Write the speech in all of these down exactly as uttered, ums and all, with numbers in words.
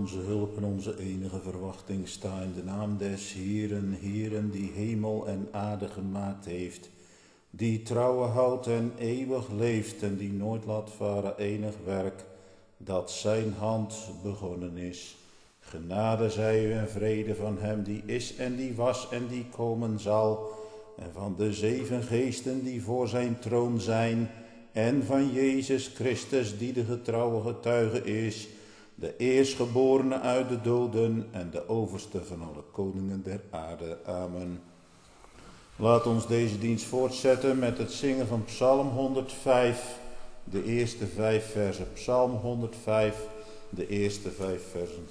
onze hulp en onze enige verwachting sta in de naam des Heeren, Heeren die hemel en aarde gemaakt heeft, die trouwe houdt en eeuwig leeft en die nooit laat varen enig werk dat zijn hand begonnen is. Genade zij u en vrede van hem die is en die was en die komen zal, en van de zeven geesten die voor zijn troon zijn, en van Jezus Christus die de getrouwe getuige is, de eerstgeborene uit de doden en de overste van alle koningen der aarde. Amen. Laat ons deze dienst voortzetten met het zingen van Psalm honderdvijf, de eerste vijf versen. Psalm honderdvijf, de eerste vijf versen.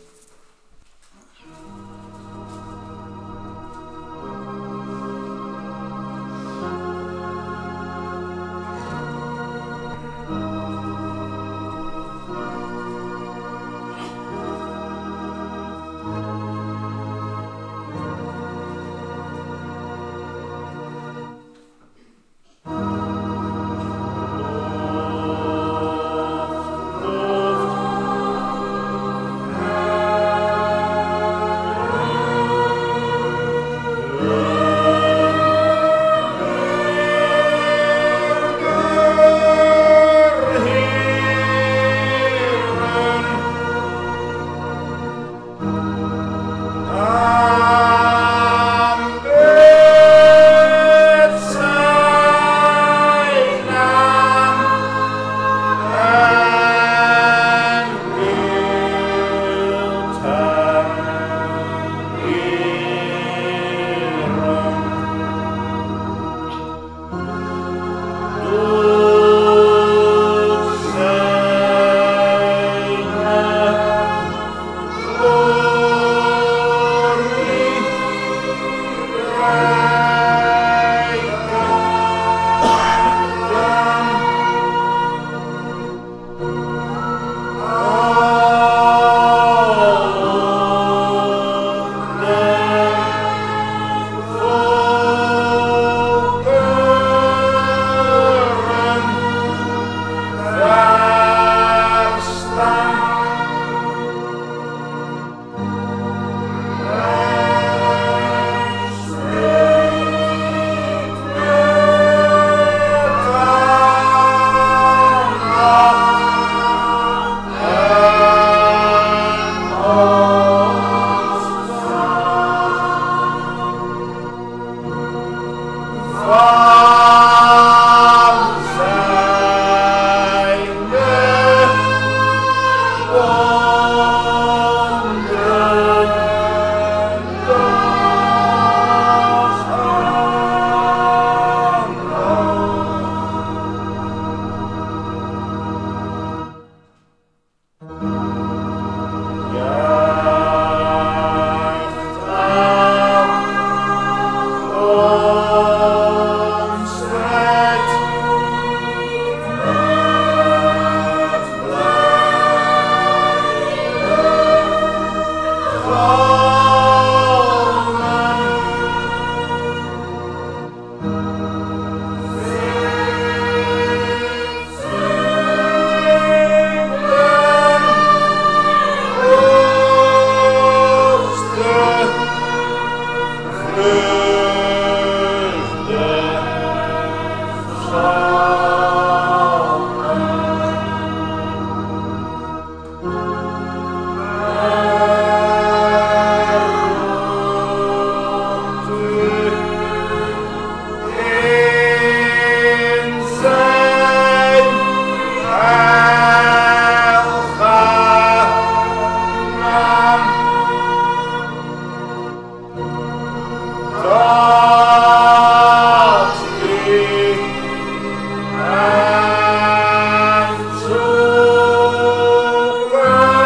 Amen.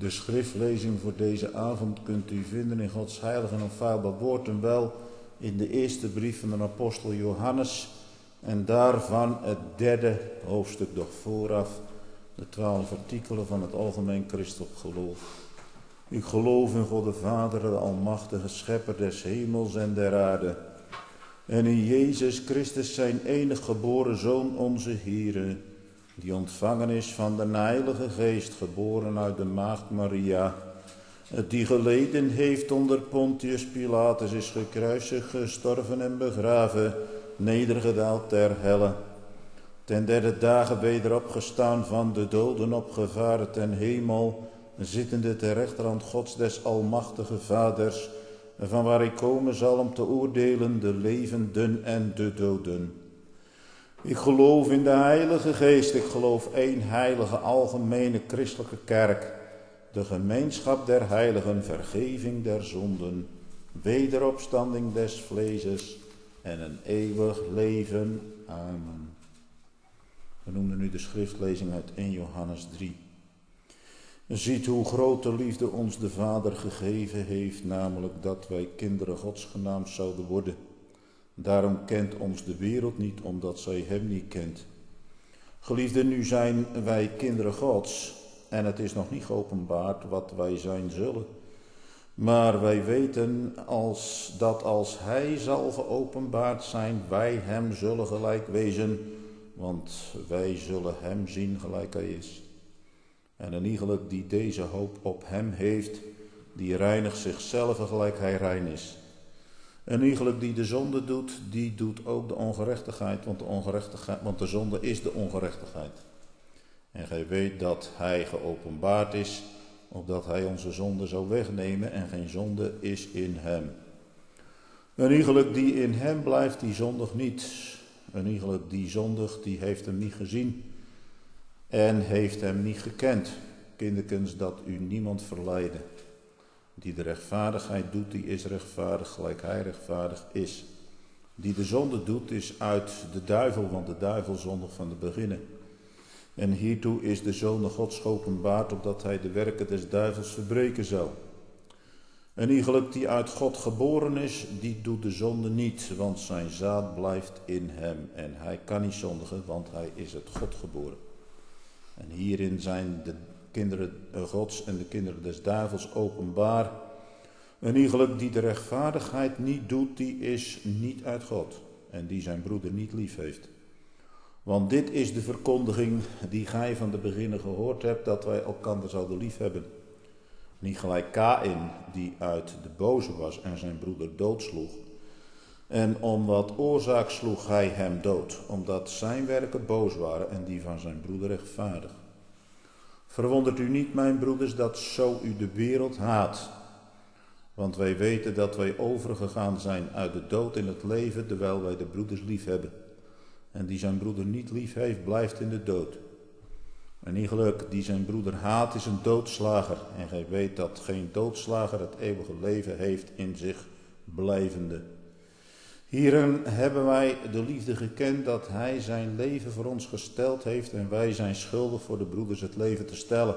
De schriftlezing voor deze avond kunt u vinden in Gods heilige en onfeilbaar woord en wel in de eerste brief van de apostel Johannes en daarvan het derde hoofdstuk, doch vooraf de twaalf artikelen van het algemeen christelijk geloof. Ik geloof in God de Vader, de almachtige schepper des hemels en der aarde, en in Jezus Christus zijn enig geboren Zoon onze Here, die ontvangen is van de Heilige Geest, geboren uit de maagd Maria, die geleden heeft onder Pontius Pilatus, is gekruisigd, gestorven en begraven, nedergedaald ter helle, ten derde dagen weder opgestaan, van de doden opgevaren ten hemel, zittende ter rechterhand Gods des almachtige Vaders, van waar hij komen zal om te oordelen de levenden en de doden. Ik geloof in de Heilige Geest, ik geloof één heilige algemene christelijke kerk, de gemeenschap der heiligen, vergeving der zonden, wederopstanding des vleeses en een eeuwig leven. Amen. We noemen nu de schriftlezing uit eerste Johannes drie. Ziet hoe grote liefde ons de Vader gegeven heeft, namelijk dat wij kinderen Gods genaamd zouden worden. Daarom kent ons de wereld niet, omdat zij hem niet kent. Geliefden, nu zijn wij kinderen Gods, en het is nog niet geopenbaard wat wij zijn zullen. Maar wij weten als, dat als hij zal geopenbaard zijn, wij hem zullen gelijk wezen, want wij zullen hem zien gelijk hij is. En een iegelijk die deze hoop op hem heeft, die reinigt zichzelf gelijk hij rein is. En iegelijk die de zonde doet, die doet ook de ongerechtigheid, want de, ongerechtigheid, want de zonde is de ongerechtigheid. En gij weet dat hij geopenbaard is, opdat hij onze zonde zou wegnemen, en geen zonde is in hem. En iegelijk die in hem blijft, die zondigt niet. En iegelijk die zondigt, die heeft hem niet gezien en heeft hem niet gekend. Kinderkens, dat u niemand verleiden. Die de rechtvaardigheid doet, die is rechtvaardig, gelijk hij rechtvaardig is. Die de zonde doet, is uit de duivel, want de duivel zondigt van de beginnen. En hiertoe is de Zoon Gods geopenbaard, opdat hij de werken des duivels verbreken zou. En iegelijk die uit God geboren is, die doet de zonde niet, want zijn zaad blijft in hem. En hij kan niet zondigen, want hij is het God geboren. En hierin zijn de kinderen Gods en de kinderen des duivels openbaar. En iegelijk die de rechtvaardigheid niet doet, die is niet uit God. En die zijn broeder niet lief heeft. Want dit is de verkondiging die gij van de beginnen gehoord hebt, dat wij elkander zouden lief hebben. Niet gelijk Kaïn, die uit de boze was en zijn broeder doodsloeg. En om wat oorzaak sloeg hij hem dood, omdat zijn werken boos waren en die van zijn broeder rechtvaardig. Verwondert u niet, mijn broeders, dat zo u de wereld haat. Want wij weten dat wij overgegaan zijn uit de dood in het leven, terwijl wij de broeders lief hebben. En die zijn broeder niet lief heeft, blijft in de dood. En iegelijk die zijn broeder haat, is een doodslager. En gij weet dat geen doodslager het eeuwige leven heeft in zich blijvende. Hierin hebben wij de liefde gekend, dat hij zijn leven voor ons gesteld heeft en wij zijn schuldig voor de broeders het leven te stellen.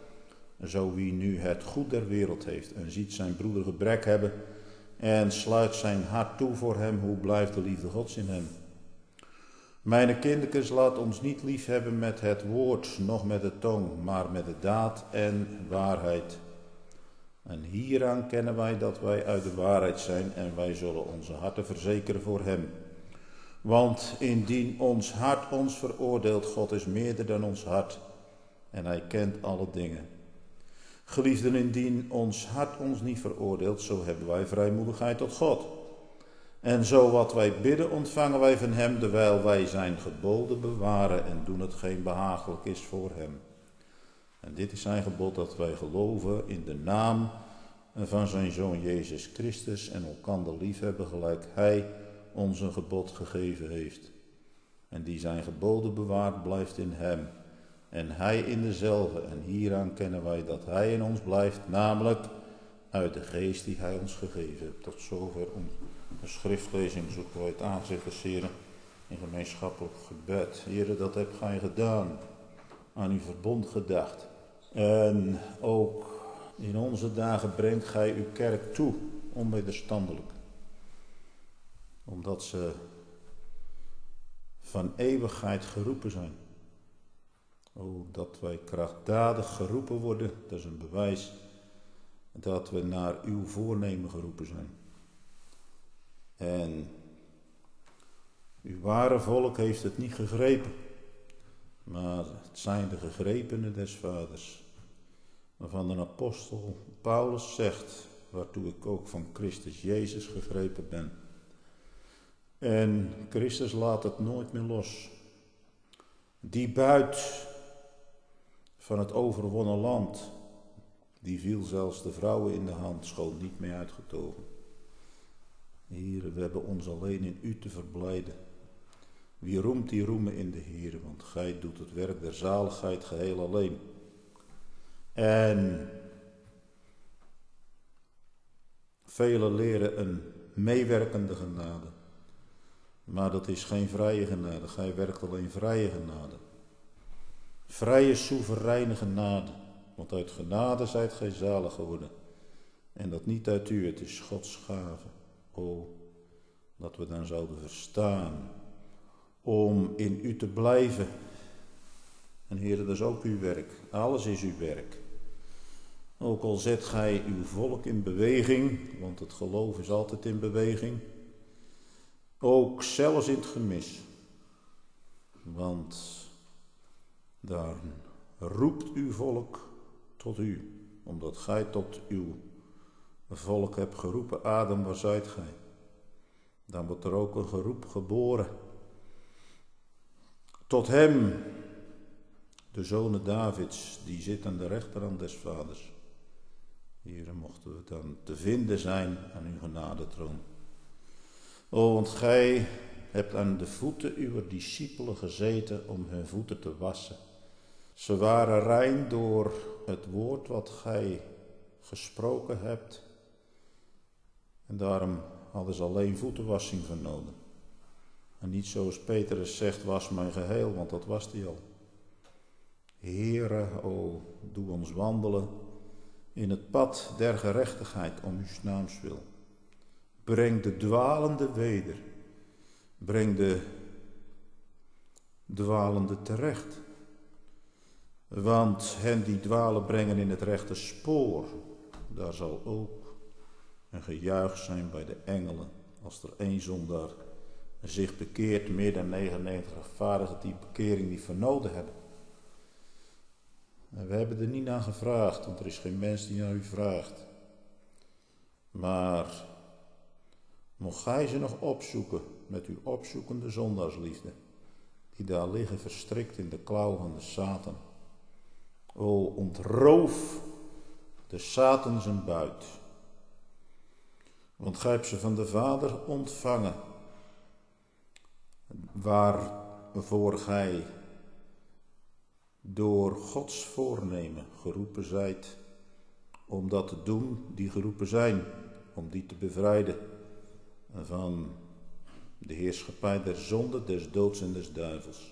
Zo wie nu het goed der wereld heeft en ziet zijn broeder gebrek hebben en sluit zijn hart toe voor hem, hoe blijft de liefde Gods in hem? Mijne kindertjes, laat ons niet lief hebben met het woord, noch met de tong, maar met de daad en waarheid. En hieraan kennen wij dat wij uit de waarheid zijn en wij zullen onze harten verzekeren voor hem. Want indien ons hart ons veroordeelt, God is meerder dan ons hart en hij kent alle dingen. Geliefden, indien ons hart ons niet veroordeelt, zo hebben wij vrijmoedigheid tot God. En zo wat wij bidden ontvangen wij van hem, terwijl wij zijn geboden bewaren en doen hetgeen behagelijk is voor hem. En dit is zijn gebod, dat wij geloven in de naam van zijn Zoon Jezus Christus en elkander liefhebben gelijk hij ons een gebod gegeven heeft. En die zijn geboden bewaart, blijft in hem en hij in dezelfde. En hieraan kennen wij dat hij in ons blijft, namelijk uit de geest die hij ons gegeven heeft. Tot zover onze schriftlezing. Zoeken wij het aanzicht des Heren in gemeenschappelijk gebed. Heren, dat hebt gij gedaan, aan uw verbond gedacht. En ook In onze dagen brengt gij uw kerk toe, onwederstandelijk. Omdat ze van eeuwigheid geroepen zijn. O, dat wij krachtdadig geroepen worden, dat is een bewijs dat we naar uw voornemen geroepen zijn. En uw ware volk heeft het niet gegrepen, maar het zijn de gegrepenen des vaders, waarvan de apostel Paulus zegt, waartoe ik ook van Christus Jezus gegrepen ben. En Christus laat het nooit meer los. Die buit van het overwonnen land, die viel zelfs de vrouwen in de hand, schoon niet meer uitgetogen. Heere, we hebben ons alleen in u te verblijden. Wie roemt, die roemen in de Heere, want gij doet het werk der zaligheid geheel alleen. En velen leren een meewerkende genade. Maar dat is geen vrije genade, gij werkt alleen vrije genade. Vrije, soevereine genade, want uit genade zijt gij zalig geworden. En dat niet uit u, het is Gods gave. O, dat we dan zouden verstaan om in u te blijven. En Heer, dat is ook uw werk, alles is uw werk. Ook al zet gij uw volk in beweging, want het geloof is altijd in beweging. Ook zelfs in het gemis. Want daar roept uw volk tot u, omdat gij tot uw volk hebt geroepen, Adam, waar zijt gij? Dan wordt er ook een geroep geboren. Tot hem, de zonen Davids, die zit aan de rechterhand des vaders. Hier mochten we dan te vinden zijn aan uw genadetroon. O, want gij hebt aan de voeten uw discipelen gezeten om hun voeten te wassen. Ze waren rein door het woord wat gij gesproken hebt. En daarom hadden ze alleen voetenwassing genomen. En niet zoals Petrus zegt, was mijn geheel, want dat was die al. Heere, o, doe ons wandelen in het pad der gerechtigheid om uw naams wil. Breng de dwalende weder. Breng de dwalende terecht. Want hen die dwalen brengen in het rechte spoor. Daar zal ook een gejuich zijn bij de engelen. Als er één zondaar zich bekeert, meer dan negenennegentig rechtvaardigen die bekering niet vernoden hebben. En we hebben er niet naar gevraagd, want er is geen mens die naar u vraagt. Maar mocht gij ze nog opzoeken met uw opzoekende zondaarsliefde, die daar liggen verstrikt in de klauw van de Satan. O, ontroof de Satan zijn buit. Want gij hebt ze van de Vader ontvangen, waarvoor gij door Gods voornemen geroepen zijt, om dat te doen die geroepen zijn, om die te bevrijden van de heerschappij der zonde, des doods en des duivels.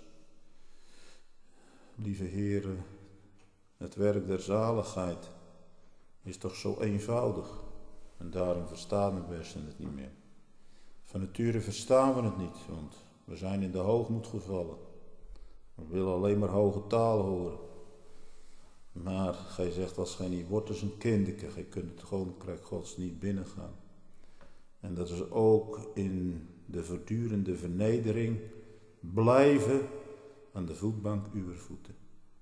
Lieve Heere, het werk der zaligheid is toch zo eenvoudig en daarom verstaan we best het niet meer. Van nature verstaan we het niet, want we zijn in de hoogmoed gevallen. We willen alleen maar hoge taal horen. Maar gij zegt, als gij niet wordt als een kindeke, gij kunt het koninkrijk Gods niet binnengaan. En dat is ook in de voortdurende vernedering blijven aan de voetbank uwer voeten.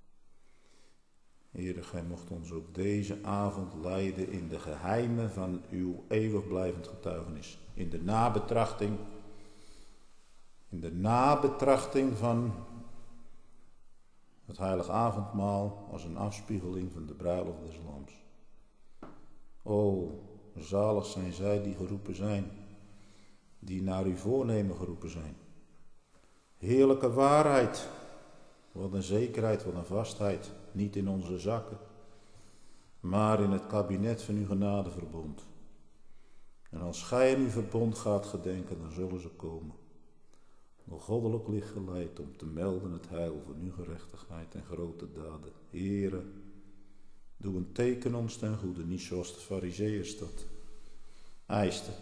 Heere, gij mocht ons ook deze avond leiden in de geheimen van uw eeuwig blijvend getuigenis. In de nabetrachting, in de nabetrachting van het heilige avondmaal als een afspiegeling van de bruiloft des lams. O, zalig zijn zij die geroepen zijn, die naar uw voornemen geroepen zijn. Heerlijke waarheid, wat een zekerheid, wat een vastheid, niet in onze zakken, maar in het kabinet van uw genadeverbond. En als gij in uw verbond gaat gedenken, dan zullen ze komen. Nog goddelijk licht geleid om te melden het heil van uw gerechtigheid en grote daden. Heere, Doe een teken ons ten goede, niet zoals de Farizeeërs dat eisten.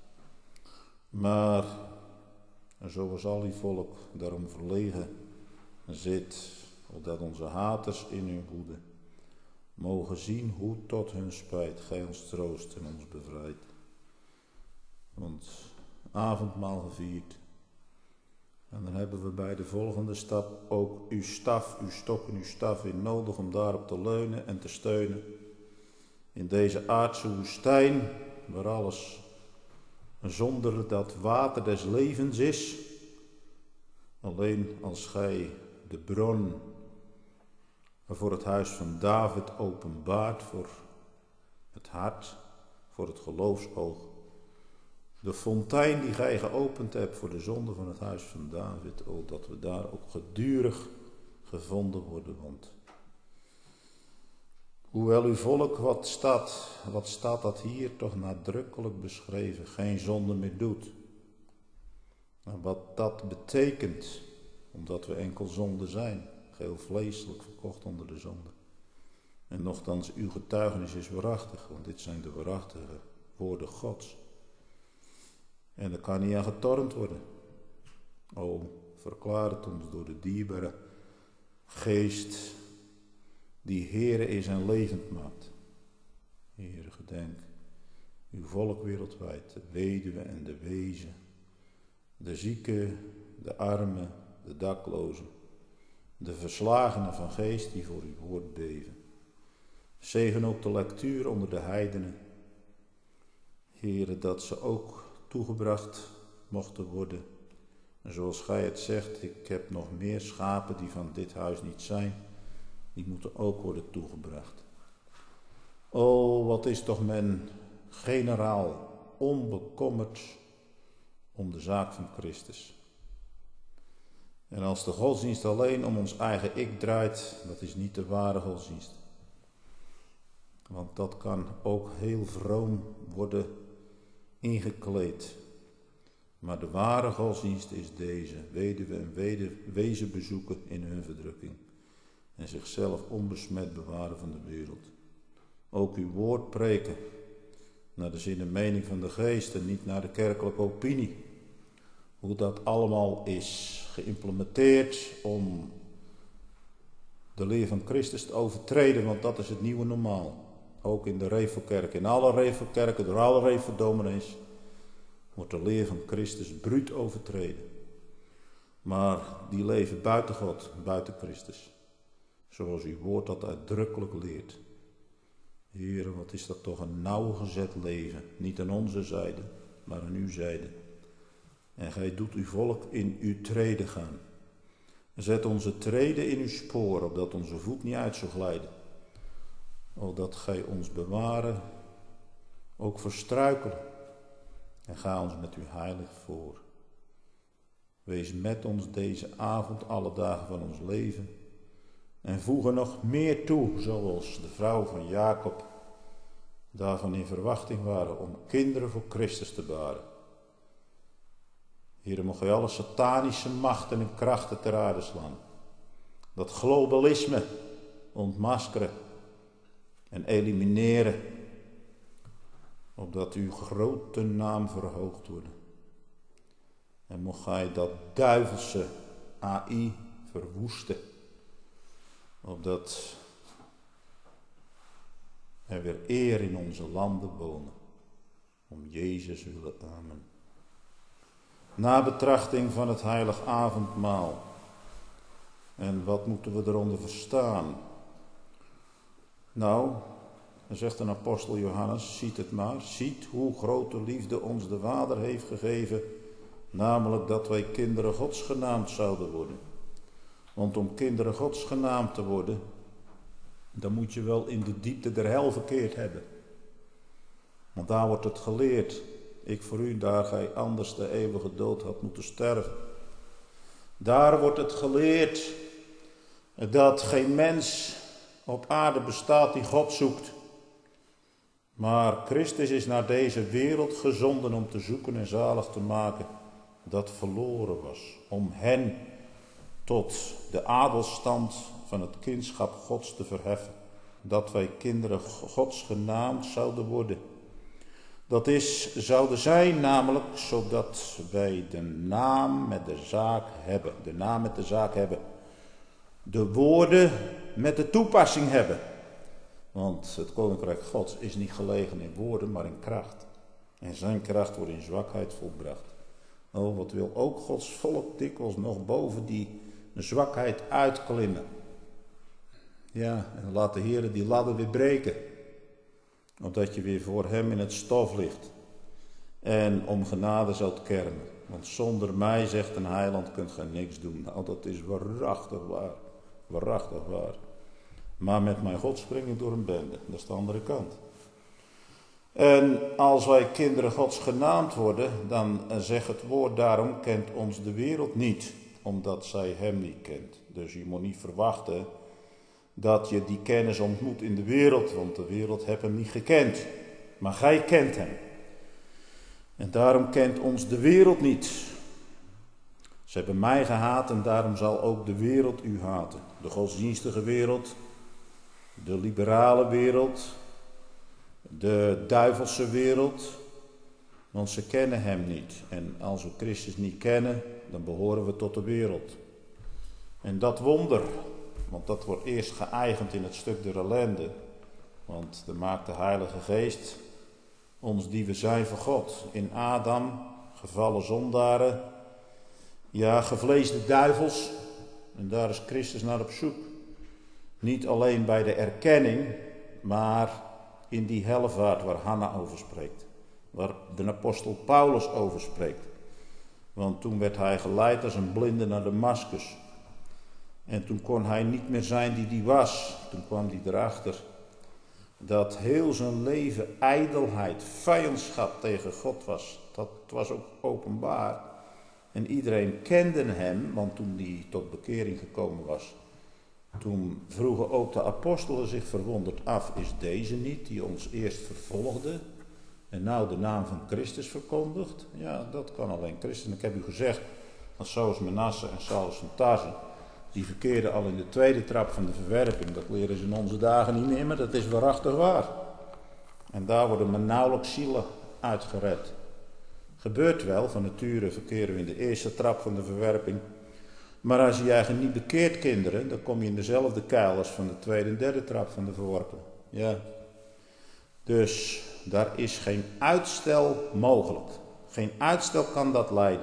Maar zoals al die volk daarom verlegen zit, opdat onze haters in hun woede mogen zien hoe tot hun spijt gij ons troost en ons bevrijdt. Want avondmaal gevierd. En dan hebben we bij de volgende stap ook uw staf, uw stok en uw staf in nodig om daarop te leunen en te steunen. In deze aardse woestijn, waar alles zonder dat water des levens is. Alleen als gij de bron voor het huis van David openbaart, voor het hart, voor het geloofsoog. De fontein die gij geopend hebt voor de zonde van het huis van David, o, dat we daar ook gedurig gevonden worden. Want hoewel uw volk, wat staat, wat staat dat hier toch nadrukkelijk beschreven, geen zonde meer doet. En wat dat betekent, omdat we enkel zonde zijn, geheel vleeselijk verkocht onder de zonde. En nochtans, uw getuigenis is waarachtig, want dit zijn de waarachtige woorden Gods. En er kan niet aan getornd worden. O, verklaar het ons door de dierbare geest die Heere is en levend maakt. Heere, gedenk uw volk wereldwijd, de weduwe en de wezen, de zieken, de armen, de daklozen, de verslagenen van geest die voor uw woord beven. Zegen ook de lectuur onder de heidenen. Heere, dat ze ook toegebracht mochten worden. En zoals gij het zegt, ik heb nog meer schapen die van dit huis niet zijn. Die moeten ook worden toegebracht. O, wat is toch men generaal onbekommerd om de zaak van Christus. En als de godsdienst alleen om ons eigen ik draait, dat is niet de ware godsdienst. Want dat kan ook heel vroom worden ingekleed. Maar de ware godsdienst is deze: weduwe en wezen bezoeken in hun verdrukking en zichzelf onbesmet bewaren van de wereld. Ook uw woord preken naar de zin en mening van de geest en niet naar de kerkelijke opinie. Hoe dat allemaal is geïmplementeerd om de leer van Christus te overtreden, want dat is het nieuwe normaal. Ook in de Revelkerk, in alle Revelkerken, door alle Reveldominees, wordt de leer van Christus bruut overtreden. Maar die leven buiten God, buiten Christus. Zoals uw woord dat uitdrukkelijk leert. Heere, wat is dat toch een nauwgezet leven. Niet aan onze zijde, maar aan uw zijde. En gij doet uw volk in uw treden gaan. Zet onze treden in uw spoor, opdat onze voet niet uit zou glijden. Opdat gij ons bewaren, ook voor struikelen. En ga ons met u heilig voor. Wees met ons deze avond, alle dagen van ons leven. En voeg er nog meer toe, zoals de vrouw van Jacob daarvan in verwachting waren om kinderen voor Christus te baren. Heere, mocht gij alle satanische machten en krachten ter aarde slaan. Dat globalisme ontmaskeren en elimineren. Opdat uw grote naam verhoogd wordt. En mocht gij dat duivelse A I verwoesten. Opdat er weer eer in onze landen wonen. Om Jezus willen, amen. Na betrachting van het heilig avondmaal. En wat moeten we eronder verstaan? Nou, dan zegt een apostel Johannes, ziet het maar, ziet hoe grote liefde ons de Vader heeft gegeven, namelijk dat wij kinderen Gods genaamd zouden worden. Want om kinderen Gods genaamd te worden, dan moet je wel in de diepte der hel verkeerd hebben. Want daar wordt het geleerd, ik voor u, daar gij anders de eeuwige dood had moeten sterven. Daar wordt het geleerd dat geen mens op aarde bestaat die God zoekt. Maar Christus is naar deze wereld gezonden om te zoeken en zalig te maken dat verloren was. Om hen tot de adelstand van het kindschap Gods te verheffen. dat wij kinderen Gods genaamd zouden worden. Dat is, zouden zijn namelijk, zodat wij de naam met de zaak hebben. De naam met de zaak hebben. De woorden met de toepassing hebben. Want het koninkrijk Gods is niet gelegen in woorden, maar in kracht. En zijn kracht wordt in zwakheid volbracht. Oh, wat wil ook Gods volk dikwijls nog boven die zwakheid uitklimmen. Ja, en laat de Heer die ladder weer breken. Opdat je weer voor hem in het stof ligt. En om genade zult kermen. Want zonder mij, zegt een heiland, kunt gij niks doen. Nou, dat is waarachtig waar. Waarachtig waar. Maar met mijn God spring ik door een bende. Dat is de andere kant. En als wij kinderen Gods genaamd worden, dan zegt het woord, daarom kent ons de wereld niet. Omdat zij hem niet kent. Dus je moet niet verwachten dat je die kennis ontmoet in de wereld. Want de wereld heeft hem niet gekend. Maar gij kent hem. En daarom kent ons de wereld niet. Ze hebben mij gehaat en daarom zal ook de wereld u haten. De godsdienstige wereld, de liberale wereld, de duivelse wereld. Want ze kennen hem niet. En als we Christus niet kennen, dan behoren we tot de wereld. En dat wonder, want dat wordt eerst geëigend in het stuk der ellende. Want dan maakt de Heilige Geest ons die we zijn voor God. In Adam, gevallen zondaren, ja, gevleesde duivels. En daar is Christus naar op zoek. Niet alleen bij de erkenning, maar in die hellevaart waar Hanna over spreekt. Waar de apostel Paulus over spreekt. Want toen werd hij geleid als een blinde naar Damascus. En toen kon hij niet meer zijn die hij was. Toen kwam hij erachter dat heel zijn leven ijdelheid, vijandschap tegen God was. Dat was ook openbaar. En iedereen kende hem, want toen hij tot bekering gekomen was, toen vroegen ook de apostelen zich verwonderd af, is deze niet die ons eerst vervolgde en nou de naam van Christus verkondigt? Ja, dat kan alleen Christus. En ik heb u gezegd, dat zoals Manasse en Saulus van Tarse, die verkeerden al in de tweede trap van de verwerping. Dat leren ze in onze dagen niet meer, maar dat is waarachtig waar. En daar worden maar nauwelijks zielen uitgered. Gebeurt wel, van nature verkeren we in de eerste trap van de verwerping. Maar als je je eigen niet bekeert, kinderen, dan kom je in dezelfde kuil als van de tweede en derde trap van de verworpen. Ja. Dus daar is geen uitstel mogelijk. Geen uitstel kan dat leiden.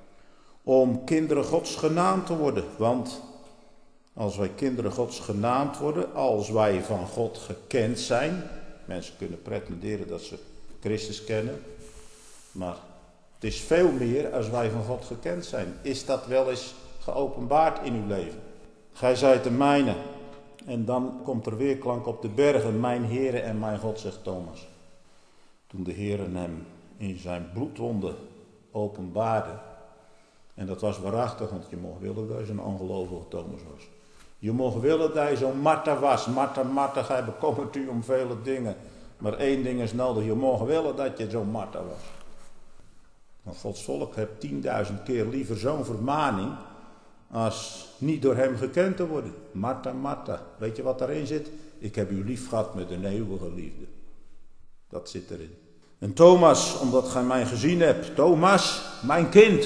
Om kinderen Gods genaamd te worden. Want als wij kinderen Gods genaamd worden, als wij van God gekend zijn. Mensen kunnen pretenderen dat ze Christus kennen. Maar het is veel meer als wij van God gekend zijn. Is dat wel eens geopenbaard in uw leven? Gij zijt de mijne. En dan komt er weerklank op de bergen. Mijn Heere en mijn God, zegt Thomas. Toen de Heere hem in zijn bloedwonden openbaarde. En dat was waarachtig, want je mocht willen dat hij zo'n ongelovige Thomas was. Je mocht willen dat hij zo'n Martha was. Martha, Martha, gij bekommert u om vele dingen. Maar één ding is nodig. Je mocht willen dat je zo'n Martha was. Want Gods volk heeft tienduizend keer liever zo'n vermaning als niet door hem gekend te worden. Martha, Martha. Weet je wat daarin zit? Ik heb u lief gehad met een eeuwige liefde. Dat zit erin. En Thomas, omdat gij mij gezien hebt. Thomas, mijn kind.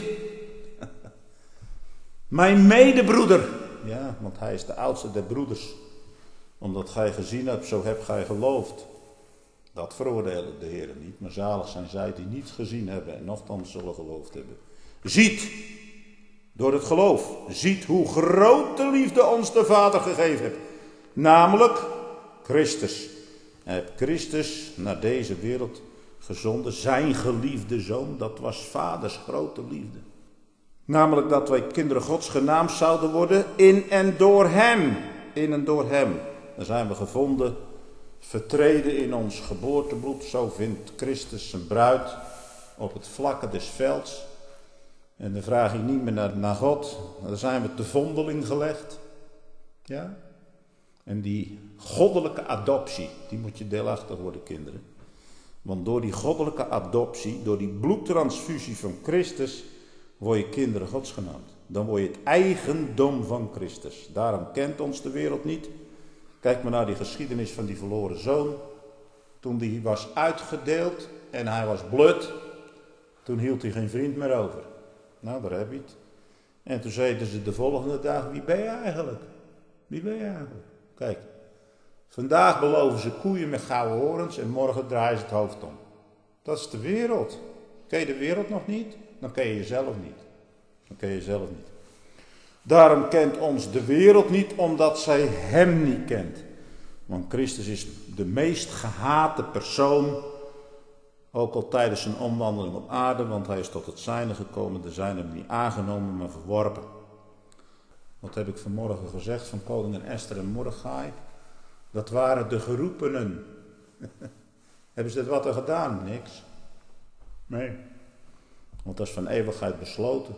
Mijn medebroeder. Ja, want hij is de oudste der broeders. Omdat gij gezien hebt, zo hebt gij geloofd. Dat veroordelen de Heer niet, maar zalig zijn zij die niet gezien hebben en nochtans zullen geloofd hebben. Ziet, door het geloof, ziet hoe groot de liefde ons de Vader gegeven heeft. Namelijk Christus. Hij heeft Christus naar deze wereld gezonden, zijn geliefde zoon, dat was Vaders grote liefde. Namelijk dat wij kinderen Gods genaamd zouden worden in en door hem. In en door hem. Dan zijn we gevonden, vertreden in ons geboortebloed. Zo vindt Christus zijn bruid op het vlakke des velds. En dan vraag je niet meer naar, naar God. Dan zijn we te vondeling gelegd. Ja. En die goddelijke adoptie, die moet je deelachtig worden, kinderen. Want door die goddelijke adoptie, door die bloedtransfusie van Christus, word je kinderen Gods genaamd. Dan word je het eigendom van Christus. Daarom kent ons de wereld niet. Kijk maar naar die geschiedenis van die verloren zoon. Toen die was uitgedeeld en hij was blut, toen hield hij geen vriend meer over. Nou, daar heb je het. En toen zeiden ze de volgende dag, wie ben je eigenlijk? Wie ben je eigenlijk? Kijk, vandaag beloven ze koeien met gouden horens en morgen draaien ze het hoofd om. Dat is de wereld. Ken je de wereld nog niet? Dan ken je jezelf niet. Dan ken je jezelf niet. Daarom kent ons de wereld niet, omdat zij hem niet kent. Want Christus is de meest gehate persoon, ook al tijdens zijn omwandeling op aarde, want hij is tot het zijne gekomen, de zijne hem niet aangenomen, maar verworpen. Wat heb ik vanmorgen gezegd van koningin Esther en Mordechai? Dat waren de geroepenen. Hebben ze dit wat er gedaan? Niks. Nee. Want dat is van eeuwigheid besloten.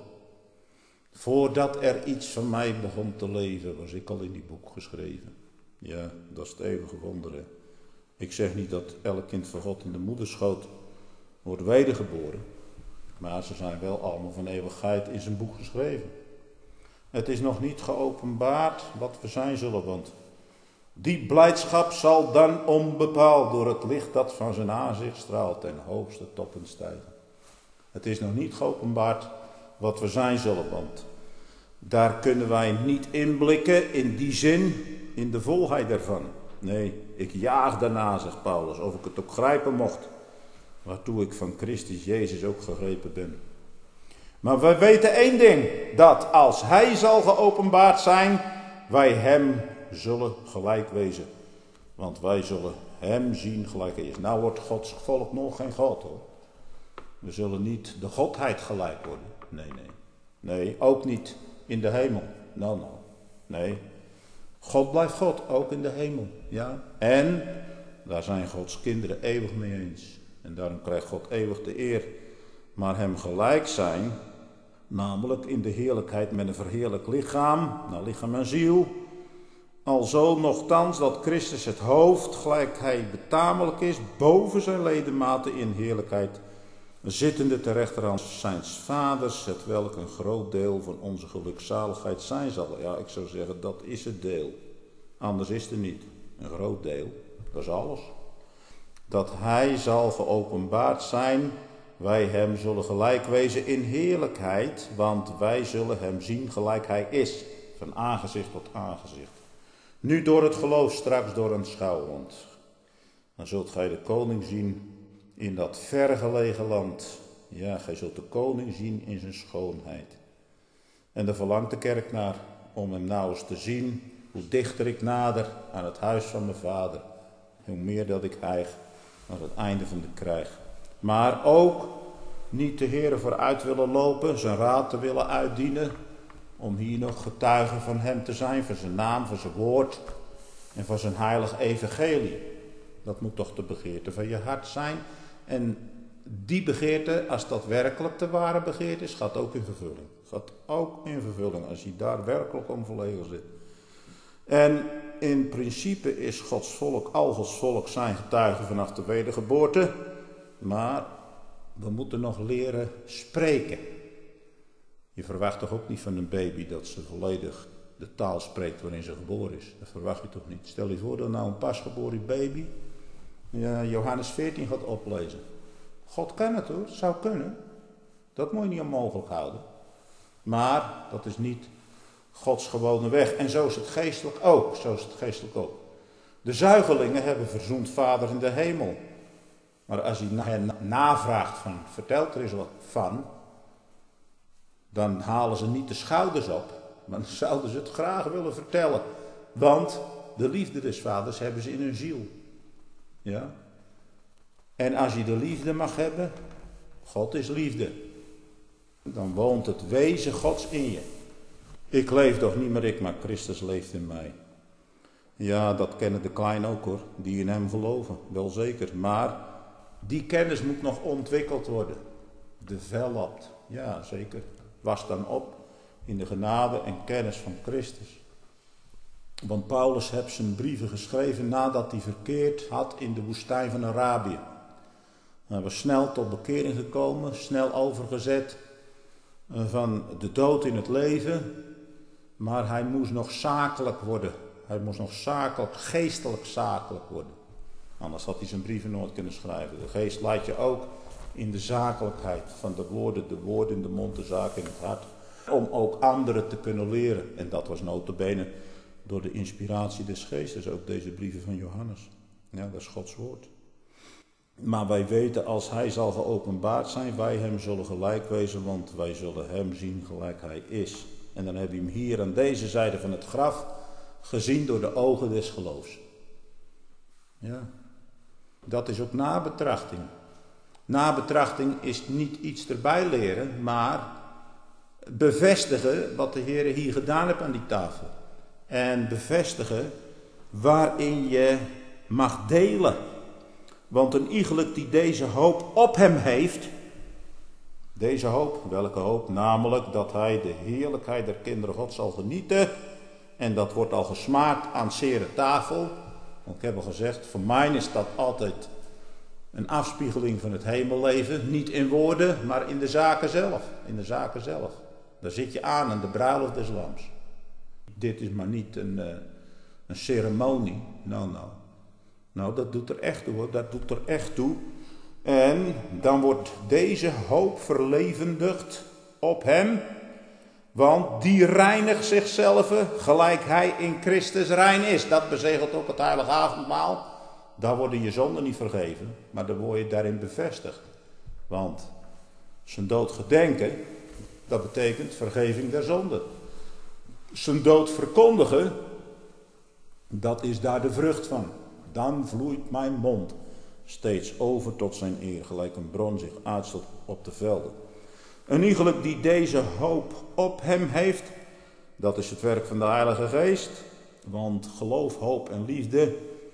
Voordat er iets van mij begon te leven, was ik al in die boek geschreven. Ja, dat is het eeuwige wonder. Hè? Ik zeg niet dat elk kind van God in de moederschoot wordt wedergeboren. Maar ze zijn wel allemaal van eeuwigheid in zijn boek geschreven. Het is nog niet geopenbaard wat we zijn zullen, want die blijdschap zal dan onbepaald door het licht dat van zijn aanzicht straalt ten hoogste toppen stijgen. Het is nog niet geopenbaard wat we zijn zullen, want daar kunnen wij niet inblikken in die zin, in de volheid daarvan. Nee, ik jaag daarna, zegt Paulus, of ik het ook grijpen mocht, waartoe ik van Christus Jezus ook gegrepen ben. Maar wij weten één ding, dat als hij zal geopenbaard zijn, wij hem zullen gelijk wezen. Want wij zullen hem zien gelijk hij is. Nou wordt Gods volk nog geen God, hoor. We zullen niet de godheid gelijk worden. Nee, nee. Nee, ook niet in de hemel. Nou, nou. Nee. God blijft God, ook in de hemel. Ja. En daar zijn Gods kinderen eeuwig mee eens. En daarom krijgt God eeuwig de eer. Maar hem gelijk zijn, namelijk in de heerlijkheid met een verheerlijk lichaam, naar lichaam en ziel. Alzo nochtans dat Christus het hoofd, gelijk hij betamelijk is, boven zijn ledematen in heerlijkheid, zittende ter rechterhand zijns vaders, het welk een groot deel van onze gelukzaligheid zijn zal. Ja, ik zou zeggen, dat is het deel. Anders is er niet. Een groot deel, dat is alles. Dat hij zal geopenbaard zijn, wij hem zullen gelijk wezen in heerlijkheid, want wij zullen hem zien gelijk hij is, van aangezicht tot aangezicht. Nu door het geloof, straks door een schouw, want dan zult gij de koning zien in dat vergelegen land. Ja, gij zult de koning zien in zijn schoonheid. En daar verlangt de kerk naar, om hem nou eens te zien, hoe dichter ik nader aan het huis van mijn vader, hoe meer dat ik hijg naar het einde van de krijg. Maar ook niet de Heere vooruit willen lopen, zijn raad te willen uitdienen, om hier nog getuige van hem te zijn, van zijn naam, van zijn woord en van zijn heilig evangelie. Dat moet toch de begeerte van je hart zijn. En die begeerte, als dat werkelijk de ware begeerte is, gaat ook in vervulling. Gaat ook in vervulling, als je daar werkelijk om verlegen zit. En in principe is Gods volk, al Gods volk zijn getuige vanaf de wedergeboorte. Maar we moeten nog leren spreken. Je verwacht toch ook niet van een baby dat ze volledig de taal spreekt waarin ze geboren is. Dat verwacht je toch niet. Stel je voor dat nou een pasgeboren baby ja, Johannes veertien gaat oplezen. God kan het hoor, het zou kunnen. Dat moet je niet onmogelijk houden. Maar dat is niet Gods gewone weg. En zo is het geestelijk ook. Zo is het geestelijk ook. De zuigelingen hebben verzoend Vader in de hemel. Maar als hij hen navraagt van, vertelt er eens wat van, dan halen ze niet de schouders op, maar dan zouden ze het graag willen vertellen. Want de liefde des vaders hebben ze in hun ziel. Ja? En als je de liefde mag hebben, God is liefde, dan woont het wezen Gods in je. Ik leef toch niet meer ik, maar Christus leeft in mij. Ja, dat kennen de kleinen ook hoor, die in hem geloven, wel zeker. Maar die kennis moet nog ontwikkeld worden. De vellapt, ja zeker. Was dan op in de genade en kennis van Christus. Want Paulus heeft zijn brieven geschreven nadat hij verkeerd had in de woestijn van Arabië. Hij was snel tot bekering gekomen, snel overgezet van de dood in het leven. Maar hij moest nog zakelijk worden. Hij moest nog zakelijk, geestelijk zakelijk worden. Anders had hij zijn brieven nooit kunnen schrijven. De geest leidt je ook in de zakelijkheid van de woorden, de woorden in de mond, de zaak in het hart. Om ook anderen te kunnen leren. En dat was nota bene door de inspiratie des geestes, ook deze brieven van Johannes. Ja, dat is Gods woord. Maar wij weten, als hij zal geopenbaard zijn, wij hem zullen gelijk wezen, want wij zullen hem zien gelijk hij is. En dan heb je hem hier aan deze zijde van het graf gezien door de ogen des geloofs. Ja, dat is ook nabetrachting. Nabetrachting is niet iets erbij leren, maar bevestigen wat de Heer hier gedaan heeft aan die tafel. En bevestigen waarin je mag delen. Want een iegelijk die deze hoop op hem heeft, deze hoop, welke hoop? Namelijk dat hij de heerlijkheid der kinderen God zal genieten. En dat wordt al gesmaakt aan zere tafel. Want ik heb al gezegd, voor mij is dat altijd een afspiegeling van het hemelleven. Niet in woorden, maar in de zaken zelf. In de zaken zelf. Daar zit je aan aan de bruiloft des lams. Dit is maar niet een, uh, een ceremonie. Nou, nou. Nou, dat doet er echt toe hoor. Dat doet er echt toe. En dan wordt deze hoop verlevendigd op hem. Want die reinigt zichzelf gelijk hij in Christus rein is. Dat bezegelt ook het heilige avondmaal. Daar worden je zonden niet vergeven. Maar dan word je daarin bevestigd. Want zijn dood gedenken, dat betekent vergeving der zonden. Zijn dood verkondigen, dat is daar de vrucht van. Dan vloeit mijn mond steeds over tot zijn eer, gelijk een bron zich uitstort op de velden. Een iegelijk die deze hoop op hem heeft, dat is het werk van de Heilige Geest. Want geloof, hoop en liefde,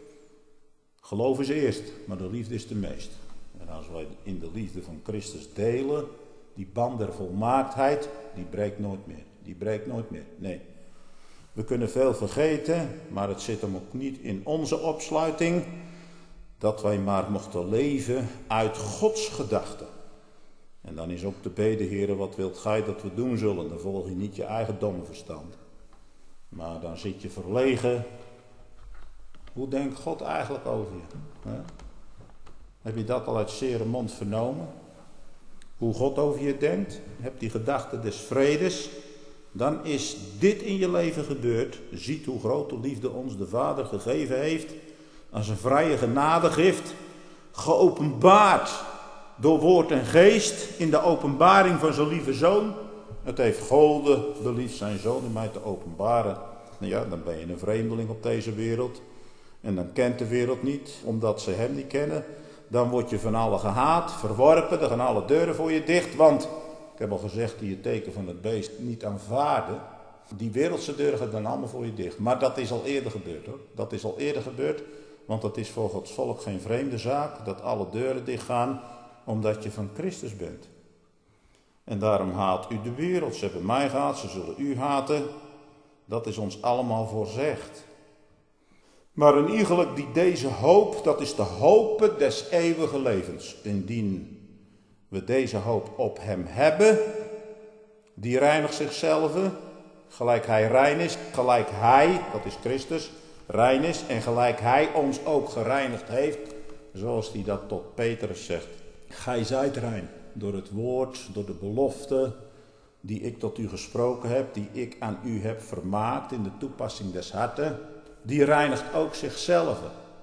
geloof is eerst, maar de liefde is de meest. En als wij in de liefde van Christus delen, die band der volmaaktheid, die breekt nooit meer. Die breekt nooit meer, nee. We kunnen veel vergeten, maar het zit hem ook niet in onze opsluiting, dat wij maar mochten leven uit Gods gedachten. En dan is ook de bede, Heere, wat wilt gij dat we doen zullen? Dan volg je niet je eigen domme verstand. Maar dan zit je verlegen. Hoe denkt God eigenlijk over je? He? Heb je dat al uit zere mond vernomen? Hoe God over je denkt? Heb die gedachte des vredes? Dan is dit in je leven gebeurd. Ziet hoe grote liefde ons de Vader gegeven heeft. Als een vrije genadegift. Geopenbaard door woord en geest. In de openbaring van zijn lieve zoon. Het heeft Gode beliefd zijn zoon in mij te openbaren. Nou ja, dan ben je een vreemdeling op deze wereld. En dan kent de wereld niet, omdat ze hem niet kennen. Dan word je van allen gehaat, verworpen. Dan gaan alle deuren voor je dicht. Want, ik heb al gezegd, die het teken van het beest niet aanvaarden. Die wereldse deuren gaan dan allemaal voor je dicht. Maar dat is al eerder gebeurd hoor. Dat is al eerder gebeurd. Want het is voor Gods volk geen vreemde zaak. Dat alle deuren dicht gaan. Omdat je van Christus bent. En daarom haat u de wereld. Ze hebben mij gehaat, ze zullen u haten. Dat is ons allemaal voorzegd. Maar een iegelijk die deze hoop, dat is de hoop des eeuwige levens. Indien we deze hoop op hem hebben, die reinigt zichzelf, gelijk hij rein is, gelijk hij, dat is Christus, rein is en gelijk hij ons ook gereinigd heeft, zoals hij dat tot Petrus zegt. Gij zijt rein door het woord, door de belofte die ik tot u gesproken heb, die ik aan u heb vermaakt in de toepassing des harten. Die reinigt ook zichzelf.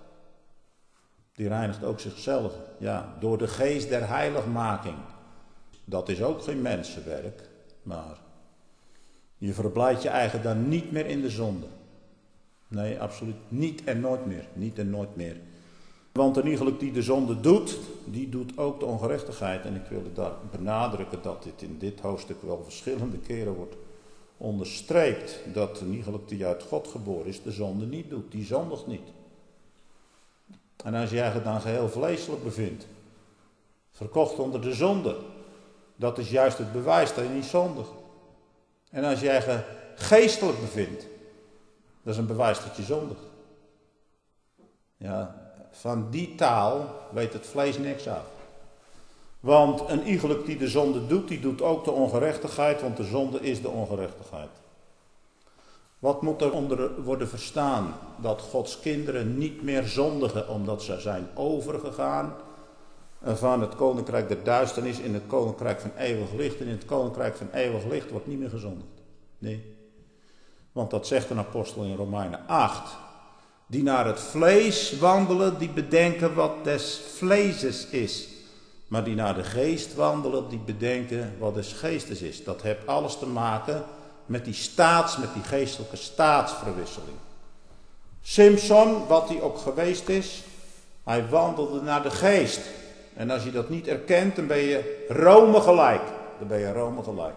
Die reinigt ook zichzelf. Ja, door de geest der heiligmaking. Dat is ook geen mensenwerk. Maar je verblijdt je eigen dan niet meer in de zonde. Nee, absoluut niet en nooit meer. Niet en nooit meer. Want een iegelijk die de zonde doet, die doet ook de ongerechtigheid. En ik wilde daar benadrukken dat dit in dit hoofdstuk wel verschillende keren wordt onderstreept. Dat een iegelijk die uit God geboren is, de zonde niet doet. Die zondigt niet. En als jij je dan geheel vleeselijk bevindt, verkocht onder de zonde, dat is juist het bewijs dat je niet zondigt. En als jij je geestelijk bevindt, dat is een bewijs dat je zondigt. Ja, van die taal weet het vlees niks af. Want een iegelijk die de zonde doet, die doet ook de ongerechtigheid, want de zonde is de ongerechtigheid. Wat moet er onder worden verstaan? Dat Gods kinderen niet meer zondigen omdat ze zijn overgegaan van het koninkrijk der duisternis in het koninkrijk van eeuwig licht. En in het koninkrijk van eeuwig licht wordt niet meer gezondigd. Nee. Want dat zegt een apostel in Romeinen acht. Die naar het vlees wandelen, die bedenken wat des vleeses is. Maar die naar de geest wandelen, die bedenken wat des geestes is. Dat heeft alles te maken met die staats, met die geestelijke staatsverwisseling. Simson, wat hij ook geweest is, hij wandelde naar de geest. En als je dat niet erkent, dan ben je Rome gelijk. Dan ben je Rome gelijk.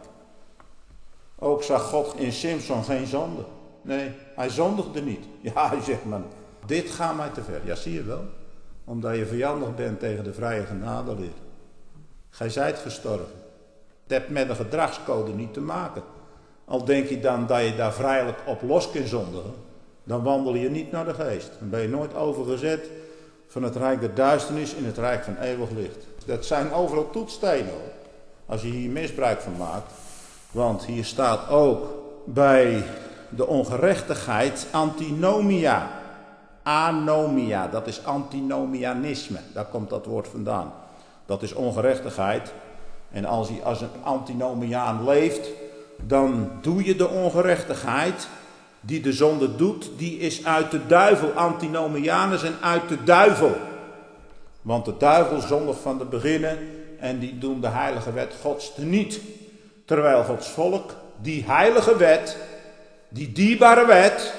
Ook zag God in Simson geen zonde. Nee, hij zondigde niet. Ja, hij zegt, man, dit gaat mij te ver. Ja, zie je wel. Omdat je vijandig bent tegen de vrije genadeleer. Gij zijt gestorven. Het heeft met een gedragscode niet te maken. Al denk je dan dat je daar vrijelijk op los kunt zondigen, dan wandel je niet naar de geest. Dan ben je nooit overgezet van het rijk der duisternis in het rijk van eeuwig licht. Dat zijn overal toetsstenen hoor. Als je hier misbruik van maakt. Want hier staat ook bij de ongerechtigheid antinomia. Anomia, dat is antinomianisme. Daar komt dat woord vandaan. Dat is ongerechtigheid. En als je als een antinomiaan leeft, dan doe je de ongerechtigheid die de zonde doet, die is uit de duivel. Antinomianus en uit de duivel. Want de duivel zondigt van de beginnen en die doen de heilige wet Gods teniet. Terwijl Gods volk die heilige wet, die dierbare wet,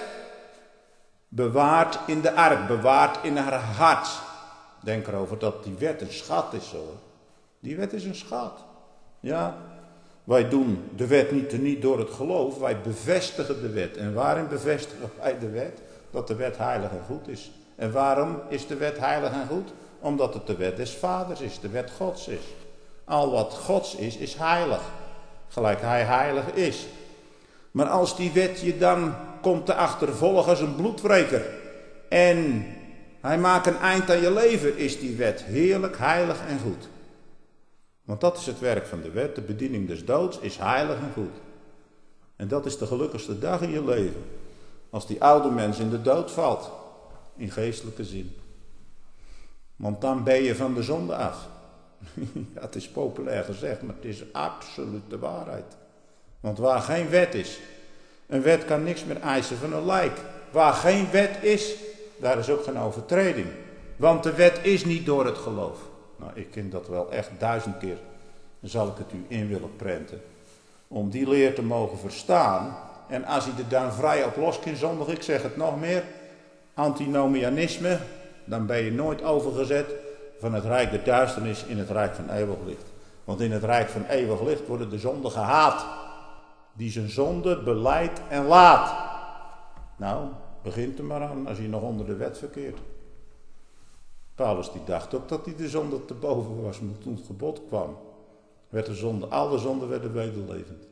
bewaart in de ark, bewaart in haar hart. Denk erover dat die wet een schat is hoor. Die wet is een schat. Ja, wij doen de wet niet teniet door het geloof, wij bevestigen de wet. En waarin bevestigen wij de wet? Dat de wet heilig en goed is. En waarom is de wet heilig en goed? Omdat het de wet des vaders is, de wet Gods is. Al wat Gods is, is heilig. Gelijk hij heilig is. Maar als die wet je dan komt te achtervolgen als een bloedwreker en hij maakt een eind aan je leven, is die wet heerlijk, heilig en goed. Want dat is het werk van de wet, de bediening des doods is heilig en goed. En dat is de gelukkigste dag in je leven. Als die oude mens in de dood valt, in geestelijke zin. Want dan ben je van de zonde af. Ja, het is populair gezegd, maar het is absoluut de waarheid. Want waar geen wet is, een wet kan niks meer eisen van een lijk. Waar geen wet is, daar is ook geen overtreding. Want de wet is niet door het geloof. Nou, ik ken dat wel echt duizend keer. Dan zal ik het u in willen prenten. Om die leer te mogen verstaan. En als je er dan vrij op los kunt zondigen, ik zeg het nog meer. Antinomianisme, dan ben je nooit overgezet van het rijk der duisternis in het rijk van eeuwig licht. Want in het rijk van eeuwig licht worden de zonden gehaat. Die zijn zonde belijdt en laat. Nou, begint er maar aan als je nog onder de wet verkeert. Paulus die dacht ook dat hij de zonde te boven was, maar toen het gebod kwam, werd de zonde, alle zonden werden wederlevend.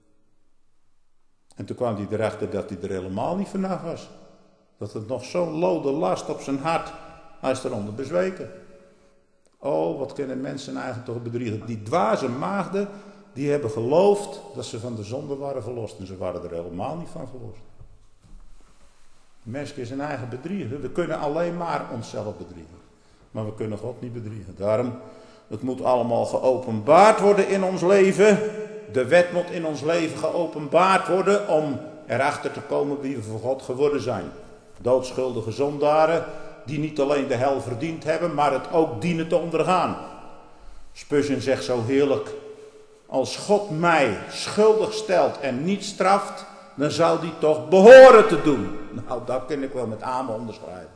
En toen kwam hij erachter dat hij er helemaal niet vanaf was. Dat het nog zo'n lode last op zijn hart, hij is eronder bezweken. Oh, wat kunnen mensen eigenlijk toch bedriegen. Die dwaze maagden, die hebben geloofd dat ze van de zonde waren verlost. En ze waren er helemaal niet van verlost. Mensen is een eigen bedriegen. We kunnen alleen maar onszelf bedriegen. Maar we kunnen God niet bedriegen. Daarom, het moet allemaal geopenbaard worden in ons leven. De wet moet in ons leven geopenbaard worden om erachter te komen wie we voor God geworden zijn. Doodschuldige zondaren die niet alleen de hel verdiend hebben, maar het ook dienen te ondergaan. Spurgeon zegt zo heerlijk, als God mij schuldig stelt en niet straft, dan zou die toch behoren te doen. Nou, dat kan ik wel met amen onderschrijven.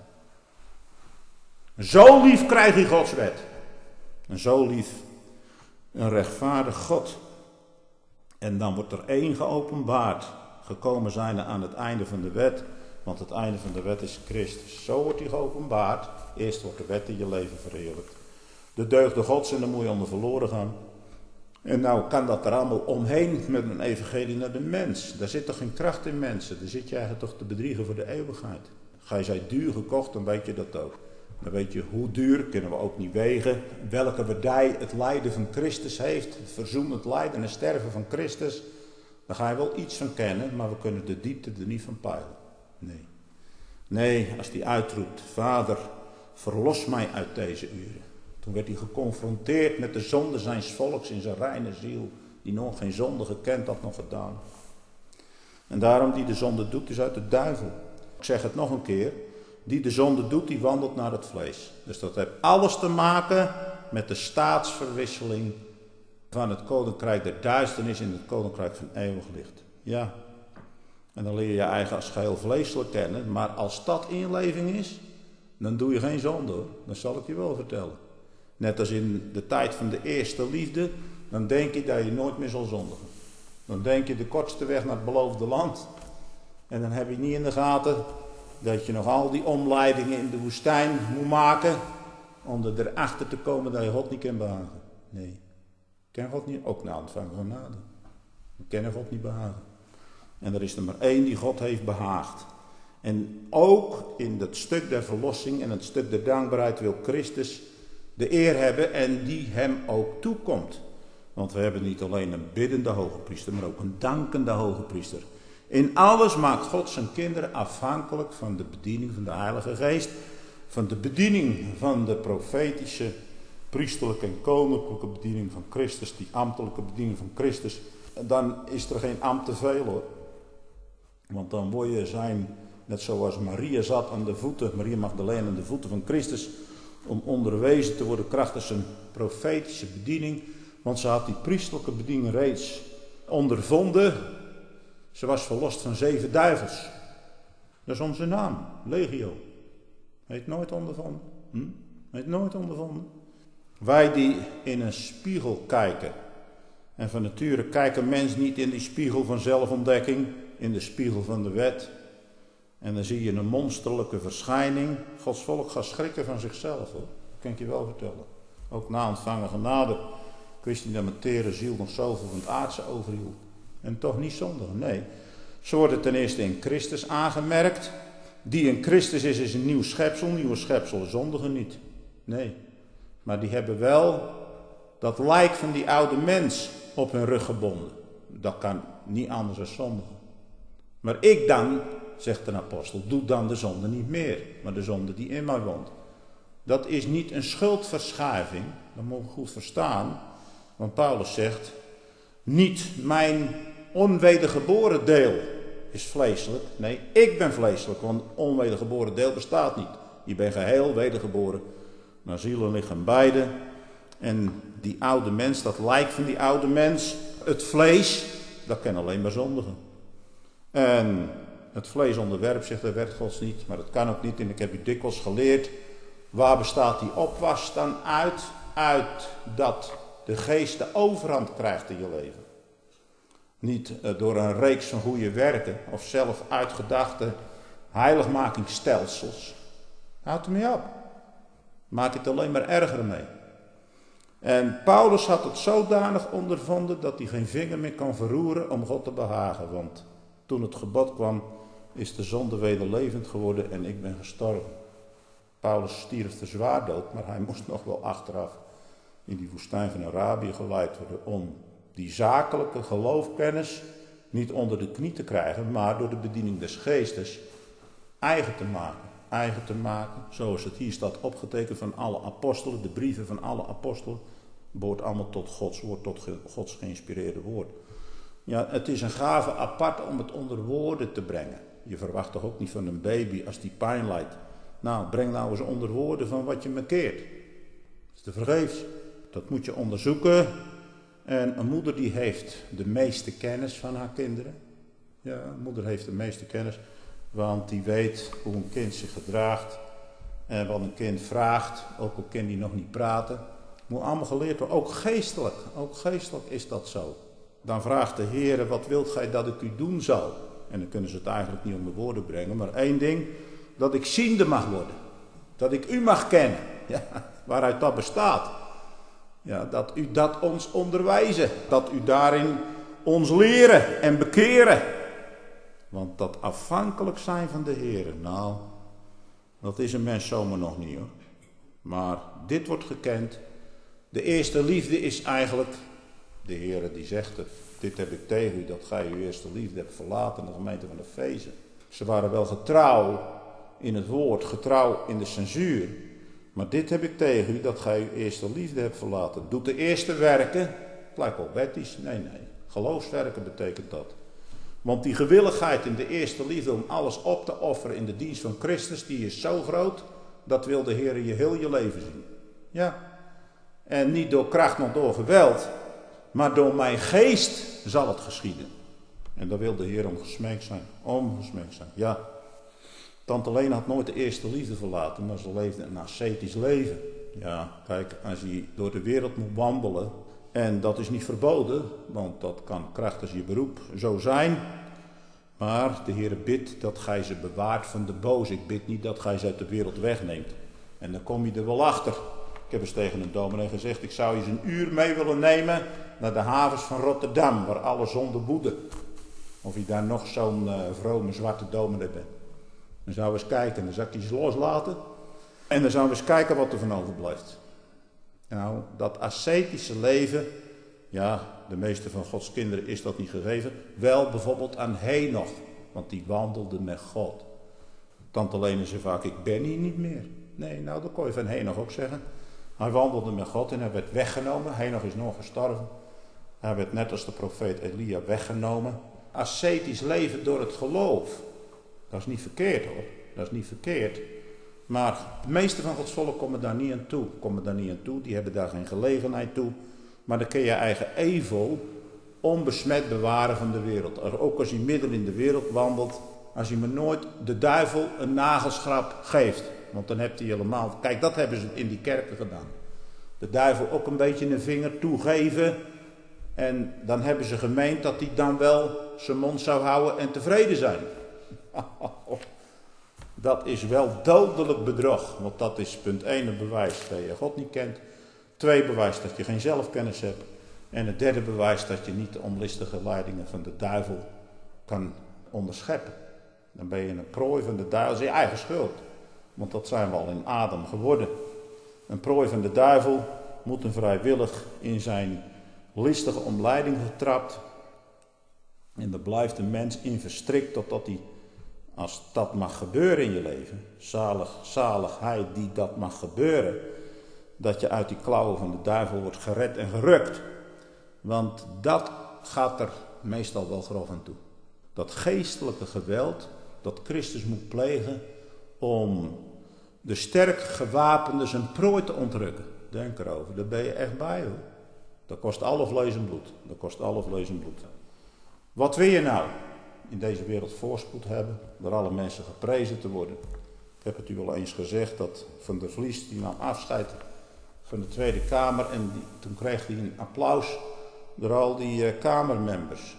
Zo lief krijg je Gods wet. En zo lief een rechtvaardig God. En dan wordt er één geopenbaard. Gekomen zijnde aan het einde van de wet. Want het einde van de wet is Christus. Zo wordt die geopenbaard. Eerst wordt de wet in je leven verheerlijkt. De deugden Gods en dan moet je onder verloren gaan. En nou kan dat er allemaal omheen met een evangelie naar de mens. Daar zit toch geen kracht in mensen. Daar zit je eigenlijk toch te bedriegen voor de eeuwigheid. Ga je zij duur gekocht, dan weet je dat ook. Dan weet je hoe duur, kunnen we ook niet wegen. Welke waardij het lijden van Christus heeft. Het verzoenend lijden en sterven van Christus. Daar ga je wel iets van kennen, maar we kunnen de diepte er niet van peilen. Nee. Nee, als hij uitroept, Vader, verlos mij uit deze uren. Toen werd hij geconfronteerd met de zonde zijns volks in zijn reine ziel, die nog geen zonde gekend had nog gedaan. En daarom die de zonde doet, is uit de duivel. Ik zeg het nog een keer, die de zonde doet, die wandelt naar het vlees. Dus dat heeft alles te maken met de staatsverwisseling van het koninkrijk der duisternis in het koninkrijk van eeuwig licht. Ja, en dan leer je je eigen als geheel vleeselijk kennen, maar als dat inleving is, dan doe je geen zonde hoor. Dat zal ik je wel vertellen. Net als in de tijd van de eerste liefde, dan denk je dat je nooit meer zal zondigen. Dan denk je de kortste weg naar het beloofde land. En dan heb je niet in de gaten dat je nog al die omleidingen in de woestijn moet maken om er erachter te komen dat je God niet kan behagen. Nee, ik ken God niet, ook na ontvangen van genade. Ik ken God niet behagen. En er is er maar één die God heeft behaagd. En ook in dat stuk der verlossing en het stuk der dankbaarheid wil Christus de eer hebben en die hem ook toekomt. Want we hebben niet alleen een biddende hoge priester, maar ook een dankende hoge priester. In alles maakt God zijn kinderen afhankelijk van de bediening van de Heilige Geest. Van de bediening van de profetische, priesterlijke en koninklijke bediening van Christus. Die ambtelijke bediening van Christus. Dan is er geen ambt te veel hoor. Want dan word je zijn, net zoals Maria zat aan de voeten, Maria Magdalena aan de voeten van Christus. Om onderwezen te worden krachtens zijn profetische bediening. Want ze had die priesterlijke bediening reeds ondervonden. Ze was verlost van zeven duivels. Dat is onze naam, legio. Heet nooit ondervonden. Hm? Heet nooit ondervonden. Wij die in een spiegel kijken. En van nature kijkt een mens niet in die spiegel van zelfontdekking. In de spiegel van de wet. En dan zie je een monsterlijke verschijning. Gods volk gaat schrikken van zichzelf. Hoor. Dat kan ik je wel vertellen. Ook na ontvangen genade. Ik wist niet dat mijn tere ziel nog zoveel van het aardse overhield. En toch niet zondigen, nee. Ze worden ten eerste in Christus aangemerkt. Die in Christus is, is een nieuw schepsel. Nieuwe schepselen zondigen niet. Nee. Maar die hebben wel dat lijk van die oude mens op hun rug gebonden. Dat kan niet anders dan zondigen. Maar ik dan, zegt een apostel, doe dan de zonde niet meer. Maar de zonde die in mij woont. Dat is niet een schuldverschuiving. Dat moet je goed verstaan. Want Paulus zegt, niet mijn onwedergeboren deel is vleeselijk. Nee, ik ben vleeselijk, want onwedergeboren deel bestaat niet. Je bent geheel wedergeboren. Naar ziel en lichaam beide. En die oude mens, dat lijk van die oude mens, het vlees, dat kan alleen maar zondigen. En het vlees onderwerpt zich de wet Gods niet, maar dat kan ook niet. En ik heb u dikwijls geleerd, waar bestaat die opwas dan uit? Uit dat de geest de overhand krijgt in je leven. Niet door een reeks van goede werken of zelf uitgedachte heiligmakingsstelsels. Houd er mee op. Maak het alleen maar erger mee. En Paulus had het zodanig ondervonden dat hij geen vinger meer kan verroeren om God te behagen. Want toen het gebod kwam, is de zonde wederlevend geworden en ik ben gestorven. Paulus stierf de zwaardood, maar hij moest nog wel achteraf in die woestijn van Arabië geleid worden om die zakelijke geloofkennis niet onder de knie te krijgen, maar door de bediening des geestes eigen te maken. Eigen te maken, zoals het hier staat opgetekend van alle apostelen, de brieven van alle apostelen, behoort allemaal tot Gods woord, tot Gods geïnspireerde woord. Ja, het is een gave apart om het onder woorden te brengen. Je verwacht toch ook niet van een baby als die pijn lijdt. Nou, breng nou eens onder woorden van wat je me keert. Dat is te vergeefs. Dat moet je onderzoeken. En een moeder die heeft de meeste kennis van haar kinderen. Ja, een moeder heeft de meeste kennis. Want die weet hoe een kind zich gedraagt. En wat een kind vraagt. Ook al kan die nog niet praten. Moet allemaal geleerd worden. Ook geestelijk. Ook geestelijk is dat zo. Dan vraagt de Heer, wat wilt gij dat ik u doen zal? En dan kunnen ze het eigenlijk niet onder woorden brengen. Maar één ding, dat ik ziende mag worden. Dat ik u mag kennen. Ja, waaruit dat bestaat. Ja, dat u dat ons onderwijzen. Dat u daarin ons leren en bekeren. Want dat afhankelijk zijn van de Heer, nou, dat is een mens zomaar nog niet hoor. Maar dit wordt gekend. De eerste liefde is eigenlijk, de Heer die zegt het, dit heb ik tegen u, dat gij uw eerste liefde hebt verlaten in de gemeente van Efeze. Ze waren wel getrouw in het woord, getrouw in de censuur. Maar dit heb ik tegen u, dat gij uw eerste liefde hebt verlaten. Doet de eerste werken, het lijkt wel wettisch, nee, nee. Geloofswerken betekent dat. Want die gewilligheid in de eerste liefde om alles op te offeren in de dienst van Christus, die is zo groot, dat wil de Heer je heel je leven zien. Ja. En niet door kracht, nog door geweld, maar door mijn geest zal het geschieden. En daar wil de Heer om gesmeekt zijn. Om gesmeekt zijn, ja. Tante Lena had nooit de eerste liefde verlaten, maar ze leefde een ascetisch leven. Ja, kijk, als je door de wereld moet wandelen, en dat is niet verboden, want dat kan krachtens je beroep zo zijn. Maar de Heer bidt dat gij ze bewaart van de boze. Ik bid niet dat gij ze uit de wereld wegneemt. En dan kom je er wel achter. Ik heb eens tegen een dominee gezegd, ik zou je eens een uur mee willen nemen naar de havens van Rotterdam, waar alle zonde woeden. Of je daar nog zo'n uh, vrome zwarte dominee bent. Dan zouden we eens kijken, dan zou ik die eens loslaten. En dan zouden we eens kijken wat er van overblijft. Nou, dat ascetische leven, ja, de meeste van Gods kinderen is dat niet gegeven. Wel bijvoorbeeld aan Henoch, want die wandelde met God. Tante Lene zei vaak, ik ben hier niet meer. Nee, nou dat kon je van Henoch ook zeggen. Hij wandelde met God en hij werd weggenomen. Henoch is nog gestorven. Hij werd net als de profeet Elia weggenomen. Ascetisch leven door het geloof. Dat is niet verkeerd hoor. Dat is niet verkeerd. Maar de meeste van Gods volk komen daar niet aan toe. Komen daar niet aan toe. Die hebben daar geen gelegenheid toe. Maar dan kun je eigen evel onbesmet bewaren van de wereld. Ook als je midden in de wereld wandelt. Als je me nooit de duivel een nagelschrap geeft. Want dan hebt hij helemaal... Kijk, dat hebben ze in die kerken gedaan. De duivel ook een beetje een vinger toegeven. En dan hebben ze gemeend dat hij dan wel zijn mond zou houden en tevreden zijn. Dat is wel dodelijk bedrog. Want dat is punt één een bewijs dat je God niet kent. Twee bewijs dat je geen zelfkennis hebt. En het derde bewijs dat je niet de onlistige leidingen van de duivel kan onderscheppen. Dan ben je een prooi van de duivel. Dat is je eigen schuld. Want dat zijn we al in Adam geworden. Een prooi van de duivel moet een vrijwillig in zijn listige omleiding getrapt. En daar blijft een mens in verstrikt totdat hij, als dat mag gebeuren in je leven, zalig, zalig hij die dat mag gebeuren, dat je uit die klauwen van de duivel wordt gered en gerukt. Want dat gaat er meestal wel grof aan toe. Dat geestelijke geweld dat Christus moet plegen om de sterk gewapende zijn prooi te ontrukken. Denk erover, daar ben je echt bij hoor. Dat kost alle vlees en bloed. Dat kost alle vlees en bloed. Wat wil je nou? In deze wereld voorspoed hebben, door alle mensen geprezen te worden. Ik heb het u al eens gezegd dat Van der Vlies, die nam afscheid van de Tweede Kamer en die, toen kreeg hij een applaus door al die uh, kamermembers.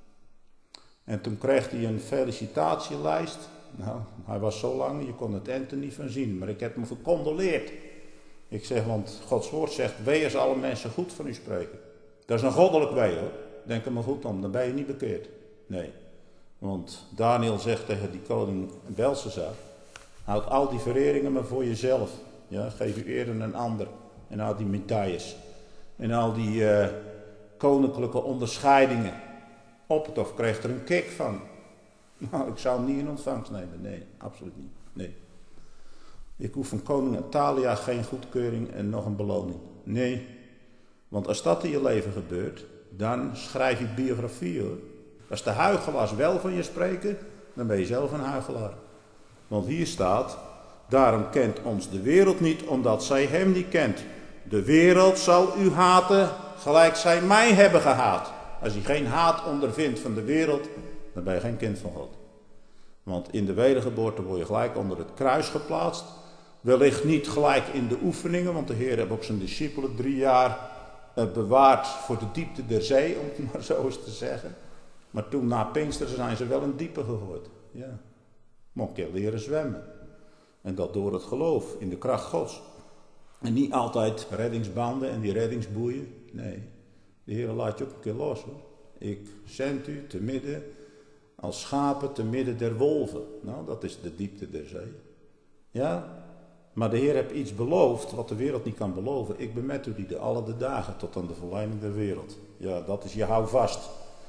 En toen kreeg hij een felicitatielijst. Nou, hij was zo lang, je kon het eind er niet van zien, maar ik heb hem gecondoleerd. Ik zeg, want Gods woord zegt, wee als alle mensen goed van u spreken. Dat is een goddelijk wee hoor, denk er maar goed om, dan ben je niet bekeerd. Nee, want Daniel zegt tegen die koning Belshazzar, houd al die vereringen maar voor jezelf. Ja, geef u eer aan een ander. En al die medailles. En al die uh, koninklijke onderscheidingen. Op het of kreeg er een kick van. Nou, ik zou hem niet in ontvangst nemen. Nee, absoluut niet. Nee. Ik hoef van koning Atalia geen goedkeuring en nog een beloning. Nee, want als dat in je leven gebeurt, dan schrijf je biografie hoor. Als de huichelaars wel van je spreken, dan ben je zelf een huichelaar. Want hier staat, daarom kent ons de wereld niet, omdat zij hem niet kent. De wereld zal u haten, gelijk zij mij hebben gehaat. Als je geen haat ondervindt van de wereld, dan ben je geen kind van God. Want in de wedergeboorte word je gelijk onder het kruis geplaatst. Wellicht niet gelijk in de oefeningen, want de Heer heeft ook zijn discipelen drie jaar bewaard voor de diepte der zee, om het maar zo eens te zeggen. Maar toen na Pinksteren zijn ze wel in diepe gegooid. Ja. Mocht je leren zwemmen. En dat door het geloof in de kracht Gods. En niet altijd reddingsbanden en die reddingsboeien. Nee, de Heer laat je ook een keer los hoor. Ik zend u te midden als schapen te midden der wolven. Nou, dat is de diepte der zee. Ja, maar de Heer heeft iets beloofd wat de wereld niet kan beloven. Ik ben met u die de alle de dagen tot aan de verleiding der wereld. Ja, dat is je houvast.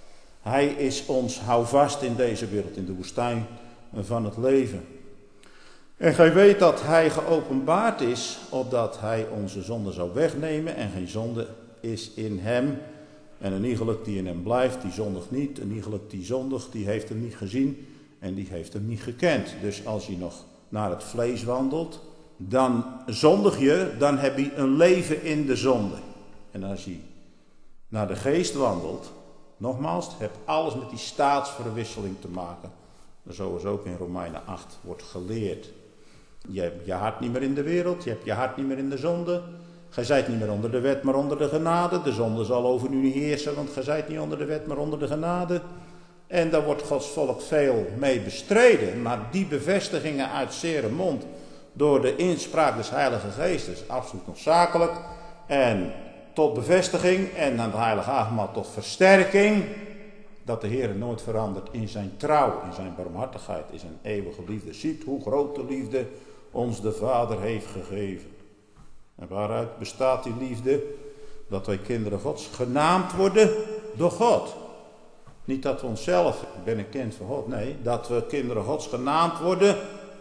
Hij is ons houvast in deze wereld, in de woestijn van het leven. En gij weet dat hij geopenbaard is, opdat hij onze zonde zou wegnemen. En geen zonde is in hem. En een iegelijk die in hem blijft, die zondigt niet. Een iegelijk die zondigt, die heeft hem niet gezien en die heeft hem niet gekend. Dus als je nog naar het vlees wandelt, dan zondig je, dan heb je een leven in de zonde. En als je naar de geest wandelt, nogmaals, het heeft alles met die staatsverwisseling te maken. Zoals ook in Romeinen acht wordt geleerd. Je hebt je hart niet meer in de wereld, je hebt je hart niet meer in de zonde. Gij zijt niet meer onder de wet, maar onder de genade. De zonde zal over u niet heersen, want gij zijt niet onder de wet, maar onder de genade. En daar wordt Gods volk veel mee bestreden. Maar die bevestigingen uit zere mond door de inspraak des Heilige Geestes, absoluut noodzakelijk. En tot bevestiging en aan het Heilige Avondmaal tot versterking. Dat de Heer nooit verandert in zijn trouw, in zijn barmhartigheid, in zijn eeuwige liefde. Ziet hoe groot de liefde ons de Vader heeft gegeven. En waaruit bestaat die liefde? Dat wij kinderen Gods genaamd worden door God. Niet dat we onszelf, ik ben een kind van God, nee, dat we kinderen Gods genaamd worden.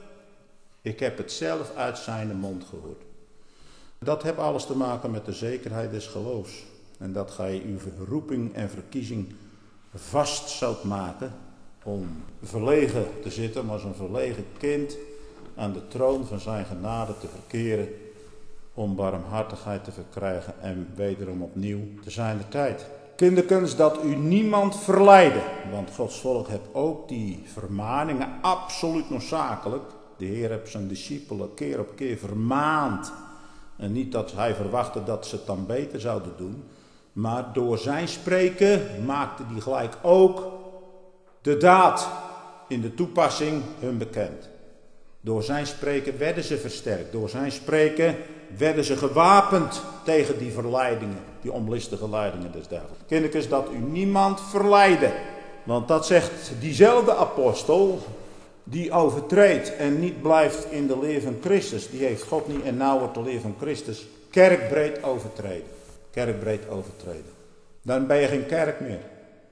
Ik heb het zelf uit zijn mond gehoord. Dat heeft alles te maken met de zekerheid des geloofs. En dat gij uw roeping en verkiezing vast zoudt maken om verlegen te zitten, maar als een verlegen kind aan de troon van zijn genade te verkeren, om barmhartigheid te verkrijgen en wederom opnieuw te zijn de tijd. Kinderkens, dat u niemand verleiden, want Gods volk heeft ook die vermaningen absoluut noodzakelijk. De Heer heeft zijn discipelen keer op keer vermaand. En niet dat hij verwachtte dat ze het dan beter zouden doen. Maar door zijn spreken maakte hij gelijk ook de daad in de toepassing hun bekend. Door zijn spreken werden ze versterkt. Door zijn spreken werden ze gewapend tegen die verleidingen, die onlistige leidingen des duivels. Kindertjes, dat u niemand verleiden. Want dat zegt diezelfde apostel, die overtreedt en niet blijft in de leer van Christus. Die heeft God niet en nou wordt de leer van Christus kerkbreed overtreden. Kerkbreed overtreden. Dan ben je geen kerk meer.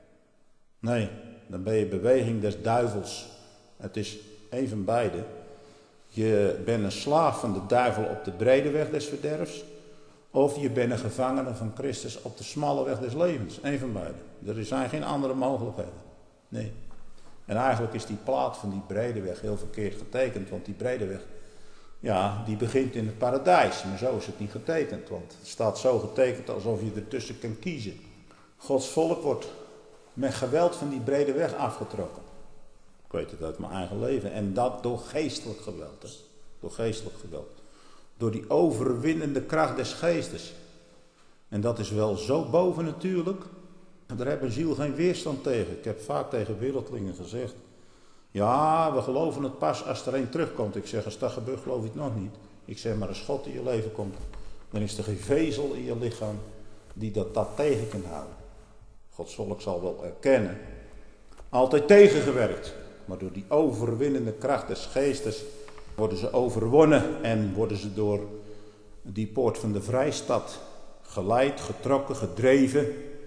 Nee, dan ben je beweging des duivels. Het is een van beide. Je bent een slaaf van de duivel op de brede weg des verderfs. Of je bent een gevangene van Christus op de smalle weg des levens. Een van beide. Er zijn geen andere mogelijkheden. Nee. En eigenlijk is die plaat van die brede weg heel verkeerd getekend. Want die brede weg, ja, die begint in het paradijs. Maar zo is het niet getekend. Want het staat zo getekend alsof je ertussen kan kiezen. Gods volk wordt met geweld van die brede weg afgetrokken. Ik weet het uit mijn eigen leven. En dat door geestelijk geweld. Hè? Door geestelijk geweld. Door die overwinnende kracht des geestes. En dat is wel zo bovennatuurlijk. Daar heeft een ziel geen weerstand tegen. Ik heb vaak tegen wereldlingen gezegd. Ja, we geloven het pas als er een terugkomt. Ik zeg, als dat gebeurt geloof ik het nog niet. Ik zeg, maar als God in je leven komt, dan is er geen vezel in je lichaam die dat, dat tegen kan houden. Gods volk zal wel erkennen. Altijd tegengewerkt. Maar door die overwinnende kracht des geestes worden ze overwonnen en worden ze door die poort van de vrijstad geleid, getrokken, gedreven.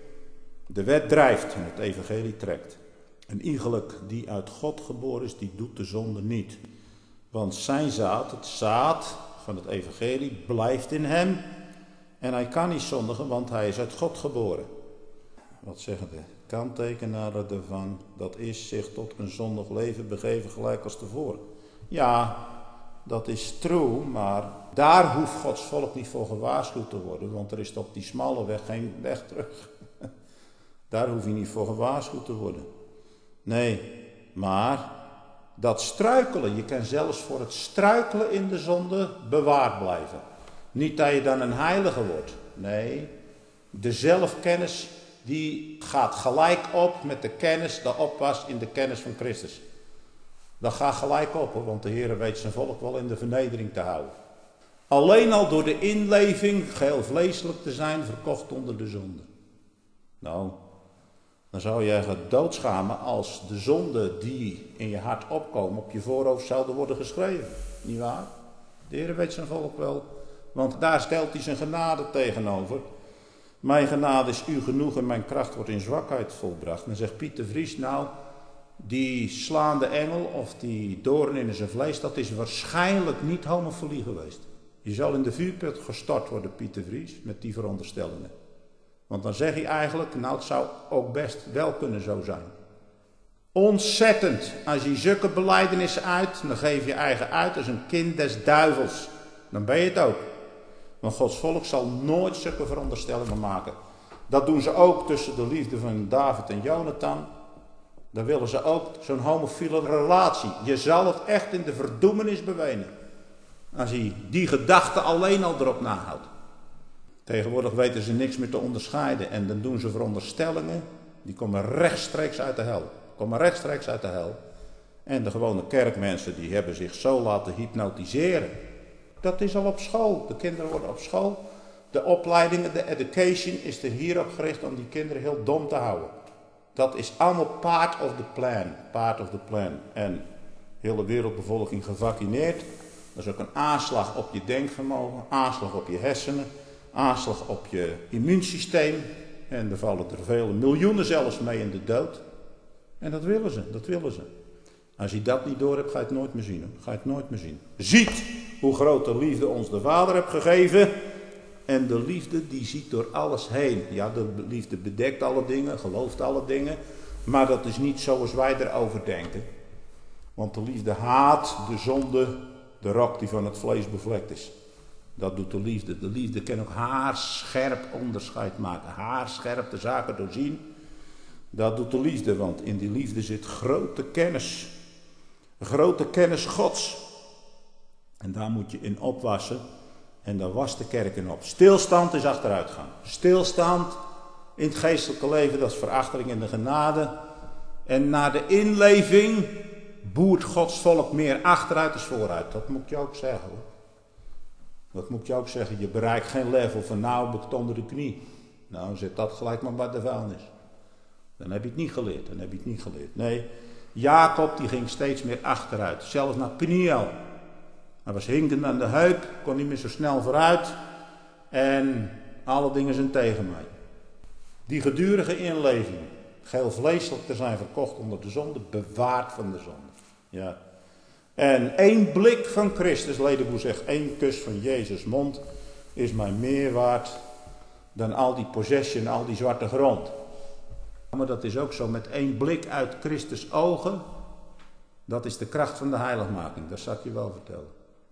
De wet drijft en het evangelie trekt. Een iegelijk die uit God geboren is, die doet de zonde niet. Want zijn zaad, het zaad van het evangelie, blijft in hem. En hij kan niet zondigen, want hij is uit God geboren. Wat zeggen de kanttekenaren ervan? Dat is zich tot een zondig leven begeven gelijk als tevoren. Ja, dat is true, maar daar hoeft Gods volk niet voor gewaarschuwd te worden. Want er is op die smalle weg geen weg terug. Daar hoef je niet voor gewaarschuwd te worden. Nee, maar dat struikelen, je kan zelfs voor het struikelen in de zonde bewaard blijven. Niet dat je dan een heilige wordt. Nee, de zelfkennis die gaat gelijk op met de kennis die op was in de kennis van Christus. Dat gaat gelijk op, hoor, want de Heer weet zijn volk wel in de vernedering te houden. Alleen al door de inleving, geheel vleeselijk te zijn, verkocht onder de zonde. Nou, dan zou je je doodschamen als de zonden die in je hart opkomen op je voorhoofd zouden worden geschreven. Niet waar? De Heer weet zijn volk wel, want daar stelt hij zijn genade tegenover. Mijn genade is u genoeg en mijn kracht wordt in zwakheid volbracht. Dan zegt Piet de Vries, nou, die slaande engel of die doorn in zijn vlees, dat is waarschijnlijk niet homofilie geweest. Je zal in de vuurput gestort worden, Piet de Vries, met die veronderstellingen. Want dan zeg je eigenlijk, nou het zou ook best wel kunnen zo zijn. Ontzettend, als je zulke belijdenissen uit, dan geef je eigen uit als een kind des duivels. Dan ben je het ook. Want Gods volk zal nooit zulke veronderstellingen maken. Dat doen ze ook tussen de liefde van David en Jonathan. Dan willen ze ook zo'n homofiele relatie. Je zal het echt in de verdoemenis bewenen. Als hij die gedachte alleen al erop nahoudt. Tegenwoordig weten ze niks meer te onderscheiden. En dan doen ze veronderstellingen. Die komen rechtstreeks uit de hel. Komen rechtstreeks uit de hel. En de gewone kerkmensen die hebben zich zo laten hypnotiseren. Dat is al op school. De kinderen worden op school. De opleidingen, de education is er hierop gericht om die kinderen heel dom te houden. Dat is allemaal part of the plan. Part of the plan. En de hele wereldbevolking gevaccineerd. Dat is ook een aanslag op je denkvermogen. Aanslag op je hersenen. Aanslag op je immuunsysteem. En er vallen er vele miljoenen zelfs mee in de dood. En dat willen ze, dat willen ze. Als je dat niet door hebt, ga je het nooit meer zien. Ga je het nooit meer zien. Ziet hoe groot de liefde ons de Vader heeft gegeven. En de liefde die ziet door alles heen. Ja, de liefde bedekt alle dingen, gelooft alle dingen. Maar dat is niet zoals wij erover denken. Want de liefde haat de zonde, de rok die van het vlees bevlekt is. Dat doet de liefde. De liefde kan ook haarscherp onderscheid maken. Haarscherp de zaken doorzien. Dat doet de liefde, want in die liefde zit grote kennis. Grote kennis Gods. En daar moet je in opwassen. En daar wast de kerk in op. Stilstand is achteruitgang. Stilstand in het geestelijke leven, dat is verachtering in de genade. En na de inleving boert Gods volk meer achteruit dan vooruit. Dat moet je ook zeggen hoor. Dat moet je ook zeggen. Je bereikt geen level van nou, ik onder de knie. Nou, zet dat gelijk maar bij de vuilnis. Dan heb je het niet geleerd. Dan heb je het niet geleerd. Nee, Jacob die ging steeds meer achteruit. Zelfs naar Peniel. Hij was hinkend aan de heup. Kon niet meer zo snel vooruit. En alle dingen zijn tegen mij. Die gedurige inleving. Geheel vleeselijk te zijn verkocht onder de zonde. Bewaard van de zonde. Ja. En één blik van Christus, Ledenboer zegt, één kus van Jezus' mond is mij meer waard dan al die possession, al die zwarte grond. Maar dat is ook zo, met één blik uit Christus' ogen, dat is de kracht van de heiligmaking, dat zal ik je wel vertellen.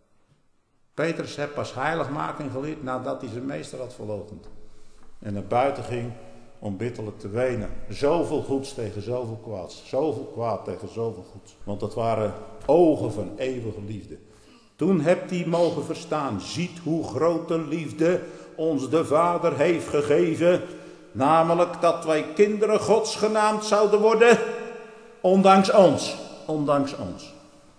Petrus heeft pas heiligmaking geleerd nadat hij zijn meester had verloochend. En naar buiten ging om bitterlijk te wenen. Zoveel goeds tegen zoveel kwaads. Zoveel kwaad tegen zoveel goeds. Want dat waren ogen van eeuwige liefde. Toen hebt hij mogen verstaan. Ziet hoe grote liefde ons de Vader heeft gegeven. Namelijk dat wij kinderen Gods genaamd zouden worden. Ondanks ons. Ondanks ons.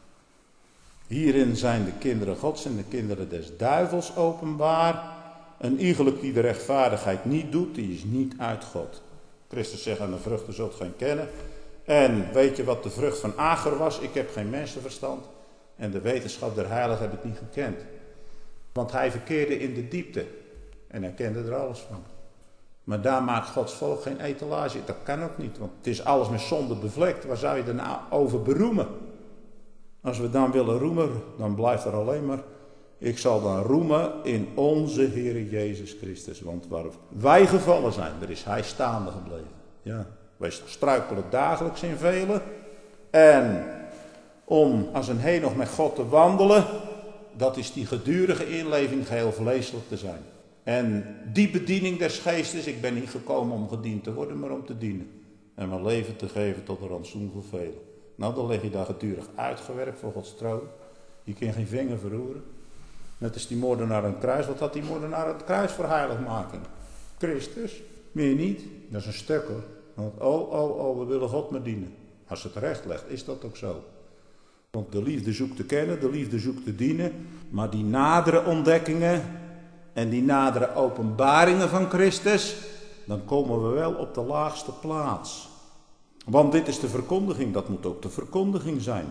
Hierin zijn de kinderen Gods en de kinderen des duivels openbaar. Een iegelijk die de rechtvaardigheid niet doet, die is niet uit God. Christus zegt aan de vruchten zult gij kennen. En weet je wat de vrucht van Agar was? Ik heb geen mensenverstand. En de wetenschap der heiligen heb ik niet gekend. Want hij verkeerde in de diepte. En hij kende er alles van. Maar daar maakt Gods volk geen etalage. Dat kan ook niet. Want het is alles met zonde bevlekt. Waar zou je er nou over beroemen? Als we dan willen roemen, dan blijft er alleen maar... Ik zal dan roemen in onze Heer Jezus Christus. Want waar wij gevallen zijn, daar is hij staande gebleven. Ja, wij struikelen dagelijks in velen. En om als een Henoch met God te wandelen, dat is die gedurige inleving geheel vleeselijk te zijn. En die bediening des geestes, ik ben niet gekomen om gediend te worden, maar om te dienen. En mijn leven te geven tot een rantsoen voor velen. Nou, dan lig je daar gedurig uitgewerkt voor Gods troon. Je kan geen vinger verroeren. Net als die moordenaar aan het kruis. Wat had die moordenaar aan het kruis voor heiligmaking? Christus. Meer niet. Dat is een stuk hoor. Want oh, oh, oh, we willen God maar dienen. Als het recht legt, is dat ook zo. Want de liefde zoekt te kennen, de liefde zoekt te dienen. Maar die nadere ontdekkingen en die nadere openbaringen van Christus, dan komen we wel op de laagste plaats. Want dit is de verkondiging, dat moet ook de verkondiging zijn.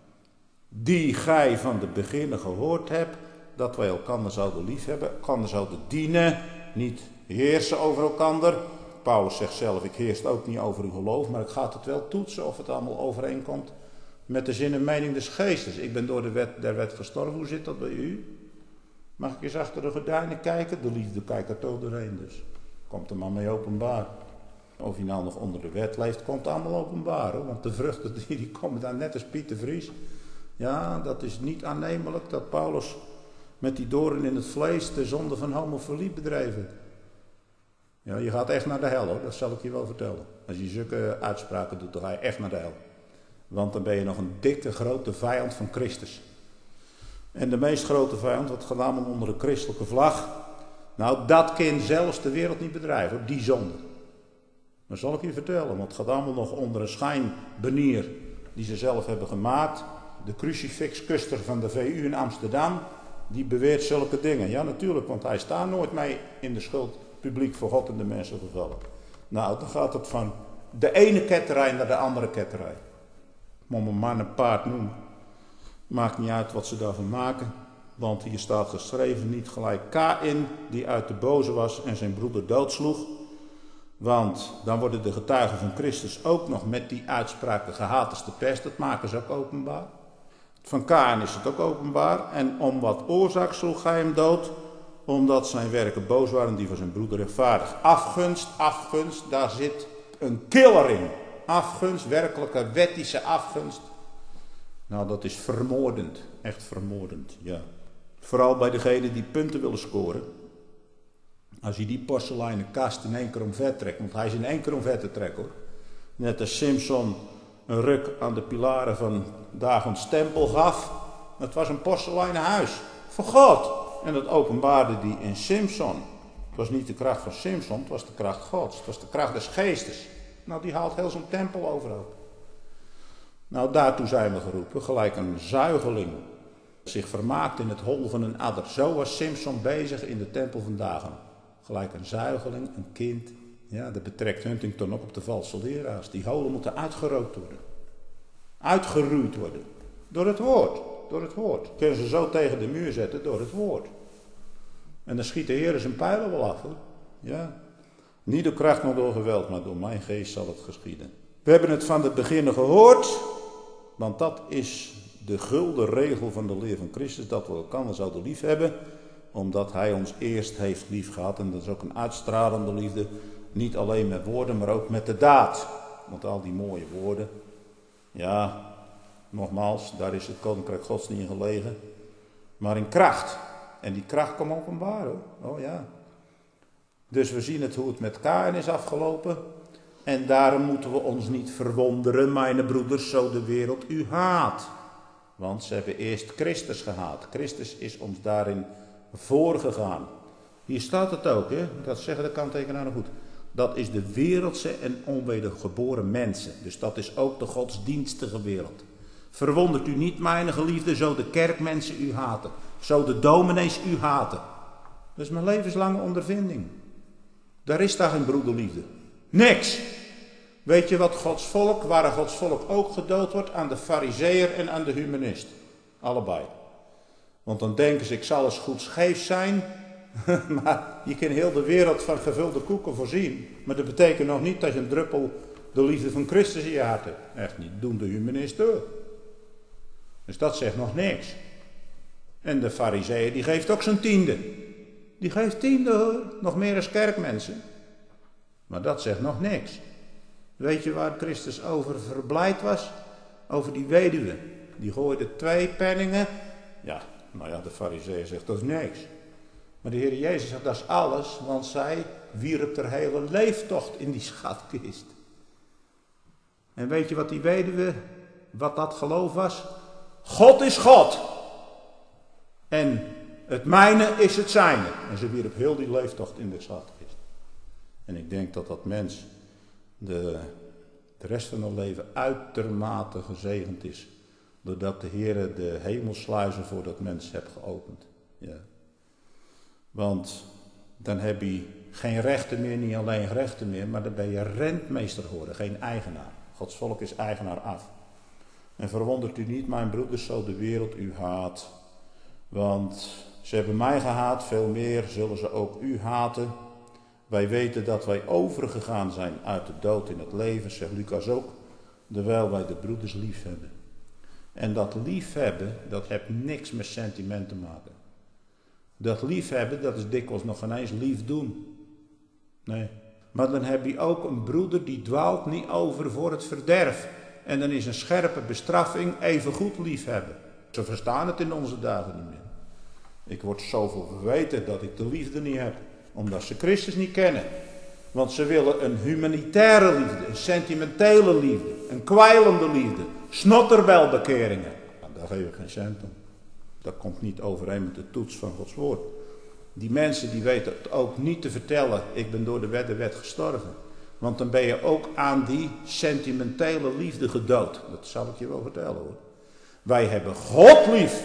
Die gij van de beginnen gehoord hebt, dat wij elkander zouden lief hebben, elkander zouden dienen, niet heersen over elkander. Paulus zegt zelf, ik heers ook niet over uw geloof, maar ik ga het wel toetsen of het allemaal overeenkomt met de zin en mening des geestes. Ik ben door de wet der wet gestorven. Hoe zit dat bij u? Mag ik eens achter de gordijnen kijken? De liefde kijkt er toch doorheen, dus komt er maar mee openbaar. Of je nou nog onder de wet leeft, komt allemaal openbaar, hoor. Want de vruchten die, die komen daar net als Piet de Vries. Ja, dat is niet aannemelijk dat Paulus met die doorn in het vlees de zonde van homofilie bedreven. Ja, je gaat echt naar de hel, hoor. Dat zal ik je wel vertellen. Als je zulke uitspraken doet, dan ga je echt naar de hel. Want dan ben je nog een dikke, grote vijand van Christus. En de meest grote vijand, wat gaat allemaal onder de christelijke vlag. Nou, dat kan zelfs de wereld niet bedrijven, hoor, die zonde. Dat zal ik je vertellen, want het gaat allemaal nog onder een schijnbanier die ze zelf hebben gemaakt. De crucifixkuster van de V U in Amsterdam, die beweert zulke dingen. Ja, natuurlijk, want hij staat nooit mee in de schuld publiek voor God en de mensen gevallen. Nou, dan gaat het van de ene ketterij naar de andere ketterij. Moet mijn man een paard noemen. Maakt niet uit wat ze daarvan maken. Want hier staat geschreven, niet gelijk Kaïn, die uit de boze was en zijn broeder doodsloeg. Want dan worden de getuigen van Christus ook nog met die uitspraken gehaat als de pest. Dat maken ze ook openbaar. Van Kaïn is het ook openbaar. En om wat oorzaak sloeg hij hem dood? Omdat zijn werken boos waren, die van zijn broeder rechtvaardig. Afgunst, afgunst, daar zit een killer in. Afgunst, werkelijke wettische afgunst. Nou, dat is vermoordend. Echt vermoordend, ja. Vooral bij degenen die punten willen scoren. Als je die porseleinen kast in één keer omver trekt. Want hij is in één keer omver te trekken, hoor. Net als Simpson een ruk aan de pilaren van Dagons tempel gaf. Het was een porseleinen huis. Voor God. En dat openbaarde die in Simpson. Het was niet de kracht van Simpson, het was de kracht Gods. Het was de kracht des geestes. Nou, die haalt heel zo'n tempel overhoop. Nou, daartoe zijn we geroepen. Gelijk een zuigeling zich vermaakt in het hol van een adder. Zo was Simpson bezig in de tempel van Dagon. Gelijk een zuigeling, een kind. Ja, dat betrekt Huntington ook op de valse leraars. Die holen moeten uitgerookt worden. Uitgeroeid worden. Door het woord. Door het woord. Kunnen ze zo tegen de muur zetten door het woord. En dan schiet de Heer zijn pijlen wel af, hoor. Ja. Niet door kracht, maar door geweld, maar door mijn geest zal het geschieden. We hebben het van het begin gehoord. Want dat is de gulden regel van de leer van Christus. Dat we elkaar zouden lief hebben. Omdat hij ons eerst heeft lief gehad. En dat is ook een uitstralende liefde. Niet alleen met woorden, maar ook met de daad. Want al die mooie woorden. Ja, nogmaals, daar is het koninkrijk Gods niet in gelegen. Maar in kracht. En die kracht komt openbaar, hoor. Oh ja. Dus we zien het hoe het met Kaïn is afgelopen. En daarom moeten we ons niet verwonderen, mijn broeders, zo de wereld u haat. Want ze hebben eerst Christus gehaat. Christus is ons daarin voorgegaan. Hier staat het ook, hè? Dat zeggen de kanttekenaars goed. Dat is de wereldse en onwedergeboren mensen. Dus dat is ook de godsdienstige wereld. Verwondert u niet, mijn geliefde, zo de kerkmensen u haten. Zo de dominees u haten. Dat is mijn levenslange ondervinding. Daar is daar geen broederliefde. Niks. Weet je wat Gods volk, waar Gods volk ook gedood wordt? Aan de farizeeër en aan de humanist. Allebei. Want dan denken ze, ik zal eens goed scheef zijn. Maar je kan heel de wereld van gevulde koeken voorzien. Maar dat betekent nog niet dat je een druppel de liefde van Christus in je hart hebt. Echt niet, doen de humanisten. Dus dat zegt nog niks. En de farizeeër die geeft ook zijn tiende. Die geeft tiende, hoor. Nog meer als kerkmensen. Maar dat zegt nog niks. Weet je waar Christus over verblijd was? Over die weduwe. Die gooide twee penningen. Ja, nou ja, de farizeeër zegt dat is niks. Maar de Heer Jezus zegt dat is alles. Want zij wierp haar hele leeftocht in die schatkist. En weet je wat die weduwe, wat dat geloof was? God is God. En het mijne is het zijne. En ze wierp heel die leeftocht in de schatkist. En ik denk dat dat mens de, de rest van het leven uitermate gezegend is. Doordat de Heer de hemelsluizen voor dat mens heeft geopend. Ja. Want dan heb je geen rechten meer, niet alleen rechten meer, maar dan ben je rentmeester geworden, geen eigenaar. Gods volk is eigenaar af. En verwondert u niet, mijn broeders, zo de wereld u haat. Want ze hebben mij gehaat, veel meer zullen ze ook u haten. Wij weten dat wij overgegaan zijn uit de dood in het leven, zegt Lucas ook, terwijl wij de broeders lief hebben. En dat liefhebben, dat heeft niks met sentiment te maken. Dat liefhebben, dat is dikwijls nog geen eens lief doen. Nee. Maar dan heb je ook een broeder die dwaalt niet over voor het verderf. En dan is een scherpe bestraffing even goed liefhebben. Ze verstaan het in onze dagen niet meer. Ik word zoveel verweten dat ik de liefde niet heb. Omdat ze Christus niet kennen. Want ze willen een humanitaire liefde, een sentimentele liefde, een kwijlende liefde, snotterbelbekeringen. Nou, daar geef ik geen cent om. Dat komt niet overeen met de toets van Gods woord. Die mensen die weten het ook niet te vertellen, ik ben door de wet de wet gestorven. Want dan ben je ook aan die sentimentele liefde gedood. Dat zal ik je wel vertellen hoor. Wij hebben God lief.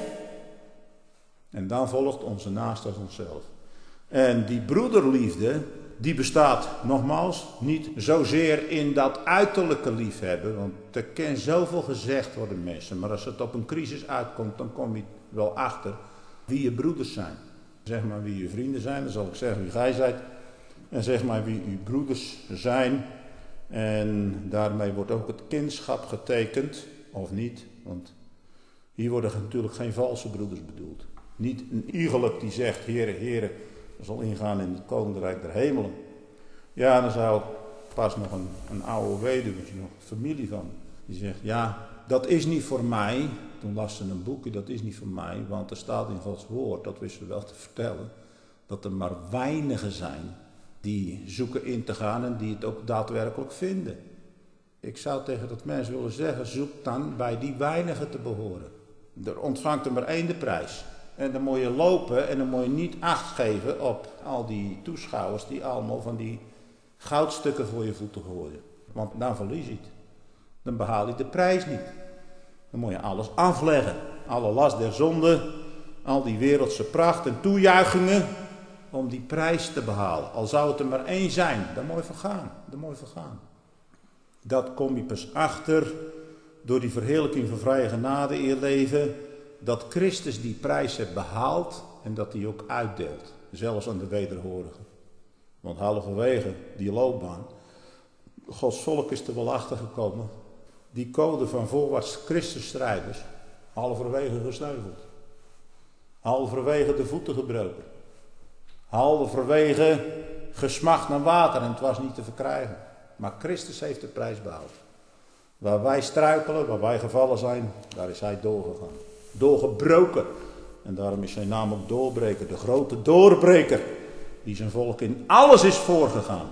En dan volgt onze naaste als onszelf. En die broederliefde, die bestaat nogmaals niet zozeer in dat uiterlijke liefhebben. Want er kan zoveel gezegd worden mensen. Maar als het op een crisis uitkomt, dan kom je wel achter wie je broeders zijn. Zeg maar wie je vrienden zijn, dan zal ik zeggen wie gij zijt. En zeg maar wie uw broeders zijn. En daarmee wordt ook het kindschap getekend, of niet. Want hier worden natuurlijk geen valse broeders bedoeld. Niet een iegelijk die zegt, Heere, Heere, zal ingaan in het koninkrijk der hemelen. Ja, dan zou pas nog een, een oude weduwe, nog familie van, die zegt, ja, dat is niet voor mij. Toen las ze een boekje, dat is niet voor mij, want er staat in Gods woord, dat wisten we wel te vertellen, dat er maar weinigen zijn die zoeken in te gaan en die het ook daadwerkelijk vinden. Ik zou tegen dat mens willen zeggen, zoek dan bij die weinigen te behoren. Er ontvangt er maar één de prijs. En dan moet je lopen en dan moet je niet acht geven op al die toeschouwers die allemaal van die goudstukken voor je voeten gooien. Want dan verlies je het. Dan behaal je de prijs niet. Dan moet je alles afleggen. Alle last der zonde, al die wereldse pracht en toejuichingen om die prijs te behalen. Al zou het er maar één zijn, dan moet je vergaan. Dan moet je vergaan. Dat kom je pas achter door die verheerlijking van vrije genade in je leven. Dat Christus die prijs heeft behaald en dat hij ook uitdeelt. Zelfs aan de wederhorigen. Want halverwege die loopbaan, Gods volk is er wel achter gekomen. Die code van voorwaarts Christusstrijders, halverwege gesneuveld. Halverwege de voeten gebroken. Halverwege gesmacht naar water en het was niet te verkrijgen. Maar Christus heeft de prijs behaald. Waar wij struikelen, waar wij gevallen zijn, daar is hij doorgegaan. Doorgebroken. En daarom is zijn naam ook doorbreker. De grote doorbreker. Die zijn volk in alles is voorgegaan.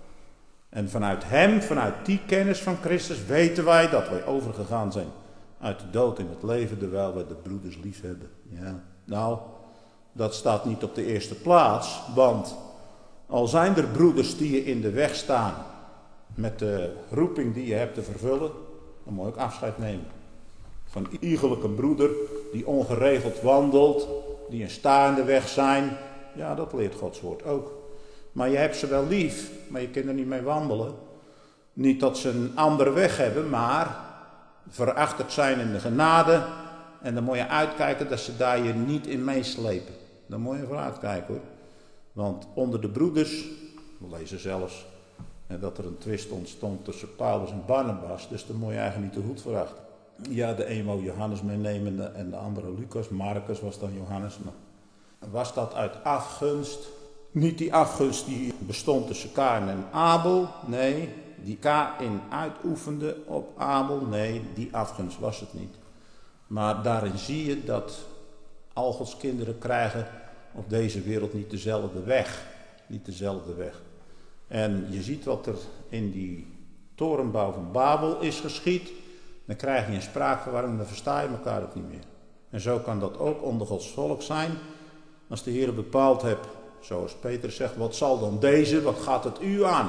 En vanuit hem, vanuit die kennis van Christus, weten wij dat wij overgegaan zijn. Uit de dood in het leven, terwijl wij de broeders lief hebben. Ja, nou, dat staat niet op de eerste plaats. Want al zijn er broeders die je in de weg staan met de roeping die je hebt te vervullen, dan moet je ook afscheid nemen. Van iegelijke broeder die ongeregeld wandelt, die een staande weg zijn. Ja, dat leert Gods woord ook. Maar je hebt ze wel lief, maar je kunt er niet mee wandelen. Niet dat ze een andere weg hebben, maar verachterd zijn in de genade. En dan moet je uitkijken dat ze daar je niet in meeslepen. Daar moet je voor uitkijken hoor. Want onder de broeders, we lezen zelfs dat er een twist ontstond tussen Paulus en Barnabas. Dus daar moet je eigenlijk niet te goed voor achter. Ja, de een wou Johannes meenemen en de andere Lucas. Marcus was dan Johannes. Maar was dat uit afgunst? Niet die afgunst die bestond tussen Kain en Abel. Nee, die Kain uitoefende op Abel. Nee, die afgunst was het niet. Maar daarin zie je dat al Gods kinderen krijgen op deze wereld niet dezelfde weg. Niet dezelfde weg. En je ziet wat er in die torenbouw van Babel is geschied. Dan krijg je een spraakverwarring, dan versta je elkaar ook niet meer. En zo kan dat ook onder Gods volk zijn. Als de Heer bepaald hebt, zoals Petrus zegt, wat zal dan deze, wat gaat het u aan?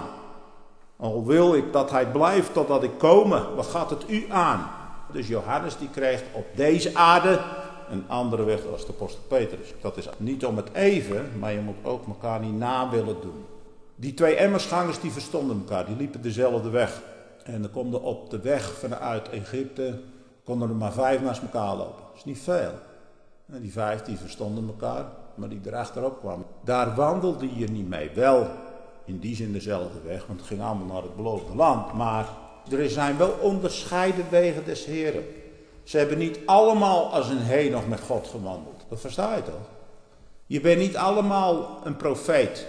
Al wil ik dat hij blijft totdat ik komme, wat gaat het u aan? Dus Johannes die kreeg op deze aarde een andere weg als de apostel Petrus. Dat is niet om het even, maar je moet ook elkaar niet na willen doen. Die twee emmersgangers die verstonden elkaar, die liepen dezelfde weg. En dan konden op de weg vanuit Egypte, konden er maar vijf naast elkaar lopen. Dat is niet veel. En die vijf die verstonden elkaar, maar die erachterop kwamen, daar wandelde je niet mee. Wel in die zin dezelfde weg, want het ging allemaal naar het beloofde land. Maar er zijn wel onderscheiden wegen des Heren. Ze hebben niet allemaal als een Henoch met God gewandeld. Dat versta je toch? Je bent niet allemaal een profeet,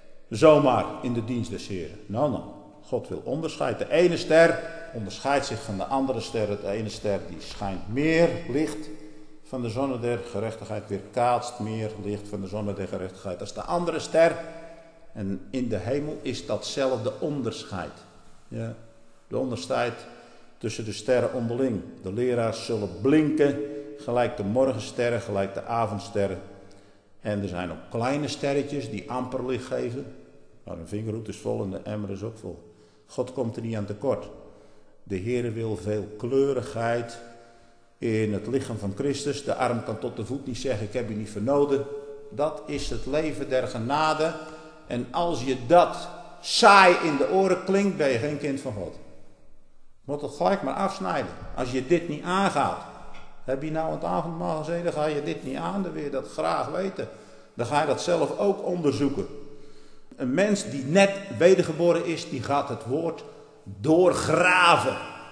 zomaar in de dienst des Heren. Nou, nou. God wil onderscheid. De ene ster onderscheidt zich van de andere ster. De ene ster die schijnt meer licht van de zonne der gerechtigheid, weerkaatst meer licht van de zonne der gerechtigheid als de andere ster. En in de hemel is datzelfde onderscheid. Ja, de onderscheid tussen de sterren onderling. De leraars zullen blinken, gelijk de morgensterren, gelijk de avondsterren. En er zijn ook kleine sterretjes die amper licht geven. Maar een vingerhoed is vol en de emmer is ook vol. God komt er niet aan tekort. De Heere wil veel kleurigheid in het lichaam van Christus. De arm kan tot de voet niet zeggen, ik heb je niet vernoden. Dat is het leven der genade. En als je dat saai in de oren klinkt, ben je geen kind van God. Moet het gelijk maar afsnijden. Als je dit niet aangaat. Heb je nou aan het avondmaal gezeten, dan ga je dit niet aan, dan wil je dat graag weten. Dan ga je dat zelf ook onderzoeken. Een mens die net wedergeboren is, die gaat het woord doorgraven.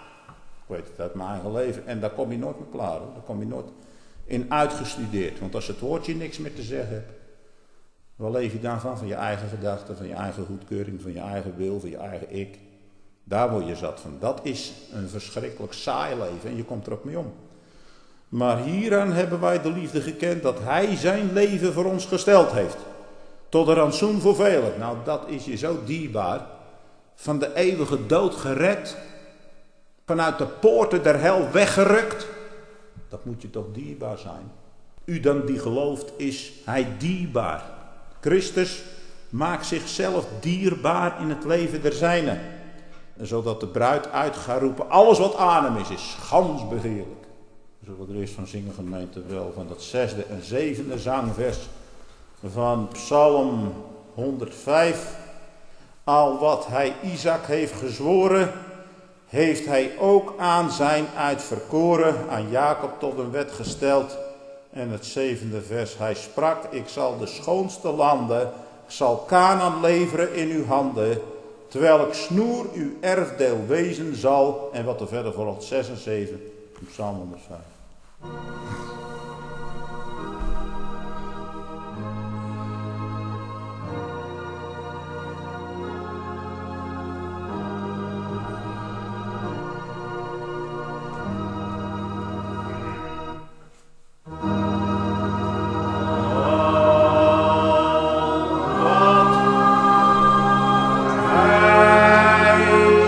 Ik weet het uit mijn eigen leven. En daar kom je nooit mee klaar. Hoor. Daar kom je nooit in uitgestudeerd. Want als het woordje niks meer te zeggen hebt, waar leef je dan van? Van je eigen gedachten, van je eigen goedkeuring, van je eigen wil, van je eigen ik. Daar word je zat van. Dat is een verschrikkelijk saai leven en je komt er ook mee om. Maar hieraan hebben wij de liefde gekend dat hij zijn leven voor ons gesteld heeft. Tot een rantsoen voor velen. Nou, dat is je zo dierbaar. Van de eeuwige dood gered. Vanuit de poorten der hel weggerukt. Dat moet je toch dierbaar zijn. U dan die gelooft, is hij dierbaar. Christus maakt zichzelf dierbaar in het leven der zijnen. Zodat de bruid uit gaat roepen, alles wat aan hem is, is gans begeerlijk. We zullen er eerst van zingen, gemeente, wel van dat zesde en zevende zangvers van Psalm honderdvijf. Al wat hij Isaac heeft gezworen, heeft hij ook aan zijn uitverkoren, aan Jacob tot een wet gesteld. En het zevende vers, hij sprak, ik zal de schoonste landen, zal Kanaan leveren in uw handen, terwijl ik snoer uw erfdeel wezen zal. En wat er verder volgt, zes en zeven, Psalm honderdvijf.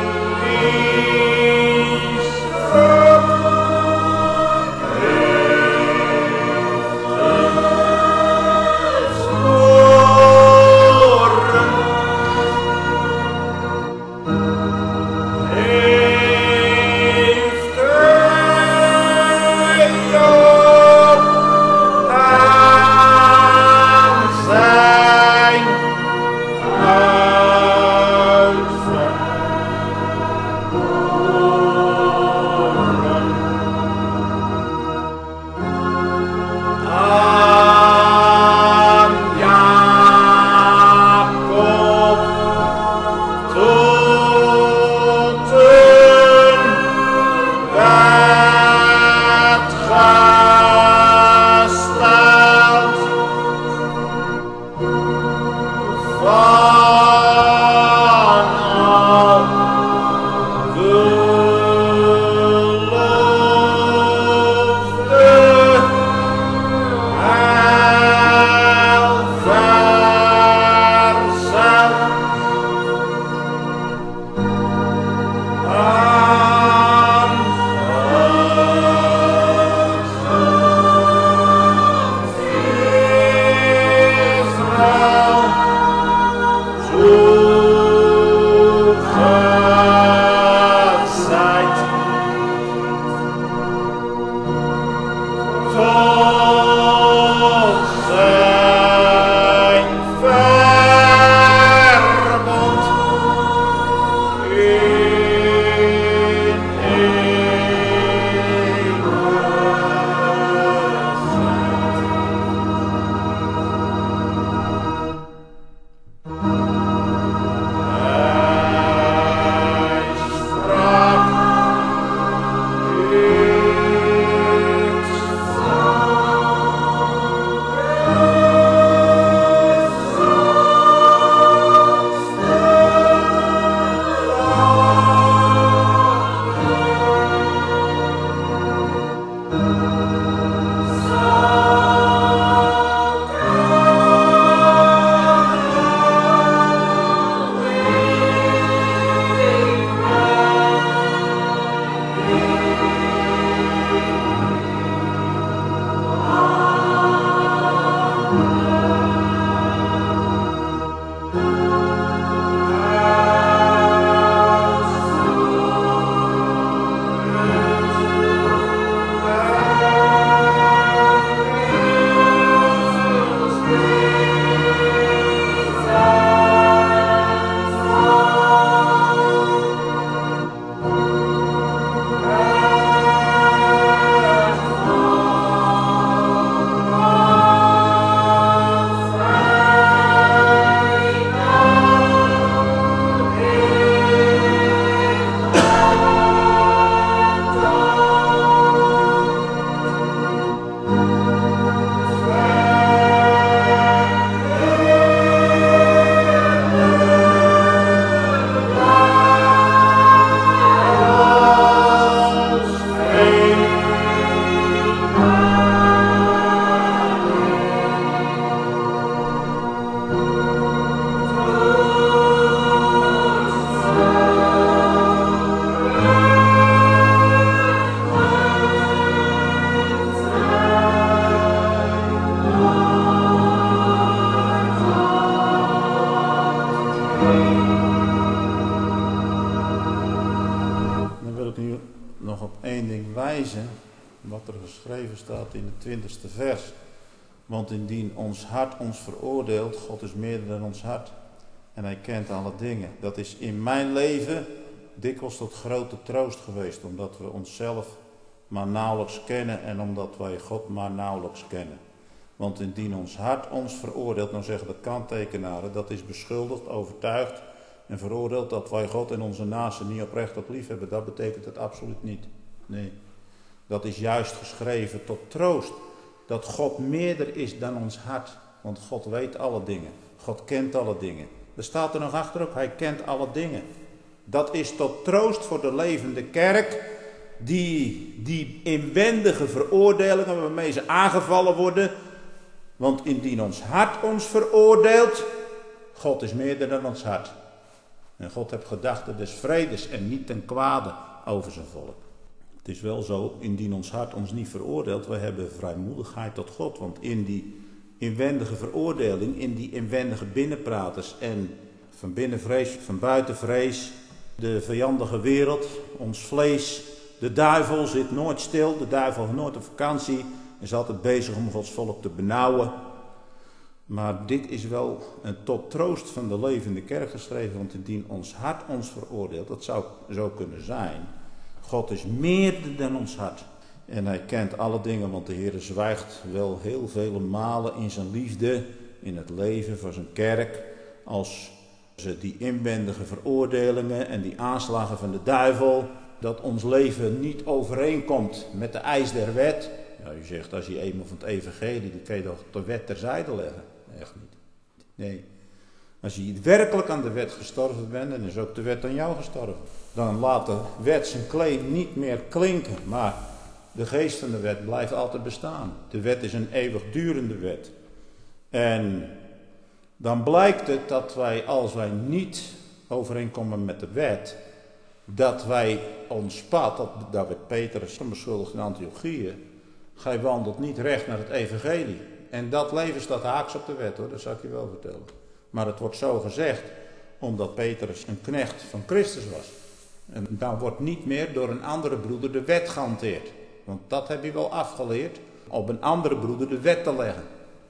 Hey! wat er geschreven staat in het twintigste vers. Want indien ons hart ons veroordeelt, God is meerder dan ons hart. En hij kent alle dingen. Dat is in mijn leven dikwijls tot grote troost geweest. Omdat we onszelf maar nauwelijks kennen en omdat wij God maar nauwelijks kennen. Want indien ons hart ons veroordeelt, nou zeggen de kanttekenaren, dat is beschuldigd, overtuigd en veroordeeld dat wij God en onze naasten niet oprecht op lief hebben. Dat betekent het absoluut niet. Nee, dat is juist geschreven tot troost. Dat God meerder is dan ons hart. Want God weet alle dingen. God kent alle dingen. Er staat er nog achter ook, hij kent alle dingen. Dat is tot troost voor de levende kerk. Die, die inwendige veroordelingen waarmee ze aangevallen worden. Want indien ons hart ons veroordeelt, God is meerder dan ons hart. En God heeft gedachten des vredes en niet ten kwade over zijn volk. Het is wel zo, indien ons hart ons niet veroordeelt, we hebben vrijmoedigheid tot God. Want in die inwendige veroordeling, in die inwendige binnenpraters en van binnen vrees, van buiten vrees, de vijandige wereld, ons vlees, de duivel zit nooit stil, de duivel heeft nooit op vakantie, is altijd bezig om Gods volk te benauwen. Maar dit is wel een tot troost van de levende kerk geschreven, want indien ons hart ons veroordeelt, dat zou zo kunnen zijn. God is meerder dan ons hart. En hij kent alle dingen, want de Heer zwijgt wel heel vele malen in zijn liefde, in het leven van zijn kerk, als ze die inwendige veroordelingen en die aanslagen van de duivel, dat ons leven niet overeenkomt met de eis der wet. Ja, u zegt, als je eenmaal van het evangelie, dan kun je toch de wet terzijde leggen. Echt niet. Nee. Als je werkelijk aan de wet gestorven bent, dan is ook de wet aan jou gestorven. Dan laat de wet zijn claim niet meer klinken, maar de geest van de wet blijft altijd bestaan. De wet is een eeuwigdurende wet. En dan blijkt het dat wij, als wij niet overeenkomen met de wet, dat wij ons pad, dat, daar werd Petrus beschuldigd in Antiochië, gij wandelt niet recht naar het evangelie. En dat leven staat haaks op de wet, hoor, dat zal ik je wel vertellen. Maar het wordt zo gezegd, omdat Petrus een knecht van Christus was. En dan wordt niet meer door een andere broeder de wet gehanteerd. Want dat heb je wel afgeleerd, op een andere broeder de wet te leggen.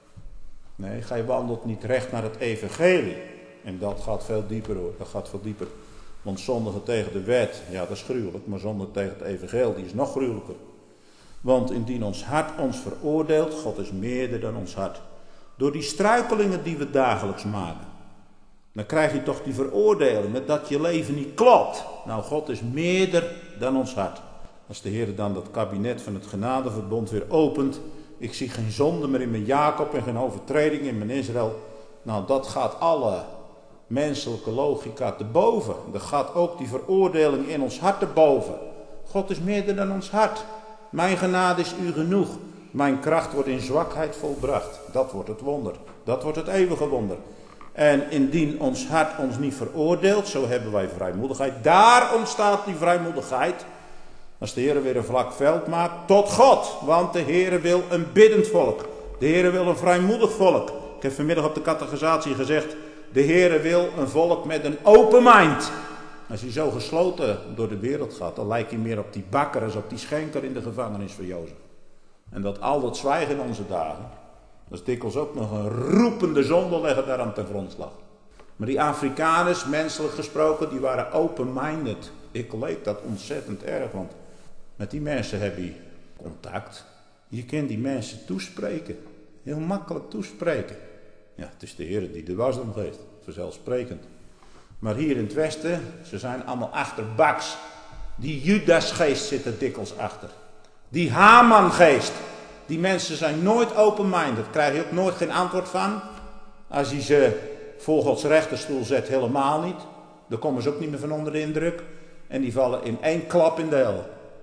Nee, gij wandelt niet recht naar het evangelie. En dat gaat veel dieper, hoor, dat gaat veel dieper. Want zondigen tegen de wet, ja, dat is gruwelijk, maar zondigen tegen het evangelie is nog gruwelijker. Want indien ons hart ons veroordeelt, God is meerder dan ons hart. Door die struikelingen die we dagelijks maken, dan krijg je toch die veroordelingen dat je leven niet klopt. Nou, God is meerder dan ons hart. Als de Heer dan dat kabinet van het genadeverbond weer opent, ik zie geen zonde meer in mijn Jacob en geen overtreding in mijn Israël. Nou, dat gaat alle menselijke logica te boven. Dat gaat ook die veroordeling in ons hart te boven. God is meerder dan ons hart. Mijn genade is u genoeg. Mijn kracht wordt in zwakheid volbracht. Dat wordt het wonder. Dat wordt het eeuwige wonder. En indien ons hart ons niet veroordeelt, zo hebben wij vrijmoedigheid. Daar ontstaat die vrijmoedigheid. Als de Heer weer een vlak veld maakt, tot God. Want de Heer wil een biddend volk. De Heer wil een vrijmoedig volk. Ik heb vanmiddag op de catechisatie gezegd, de Heer wil een volk met een open mind. Als hij zo gesloten door de wereld gaat, dan lijkt hij meer op die bakker als op die schenker in de gevangenis van Jozef. En dat al dat zwijgen in onze dagen, dat is dikwijls ook nog een roepende zonde leggen daar aan ten grondslag. Maar die Afrikaners, menselijk gesproken, die waren open-minded. Ik leek dat ontzettend erg, want met die mensen heb je contact. Je kunt die mensen toespreken. Heel makkelijk toespreken. Ja, het is de Heer die de wasdom geeft, vanzelfsprekend. Maar hier in het Westen, ze zijn allemaal achterbaks. Die Judasgeest zit er dikwijls achter. Die Haman-geest. Die mensen zijn nooit open-minded. Daar krijg je ook nooit geen antwoord van. Als je ze voor Gods rechterstoel zet, helemaal niet. Dan komen ze ook niet meer van onder de indruk. En die vallen in één klap in de hel.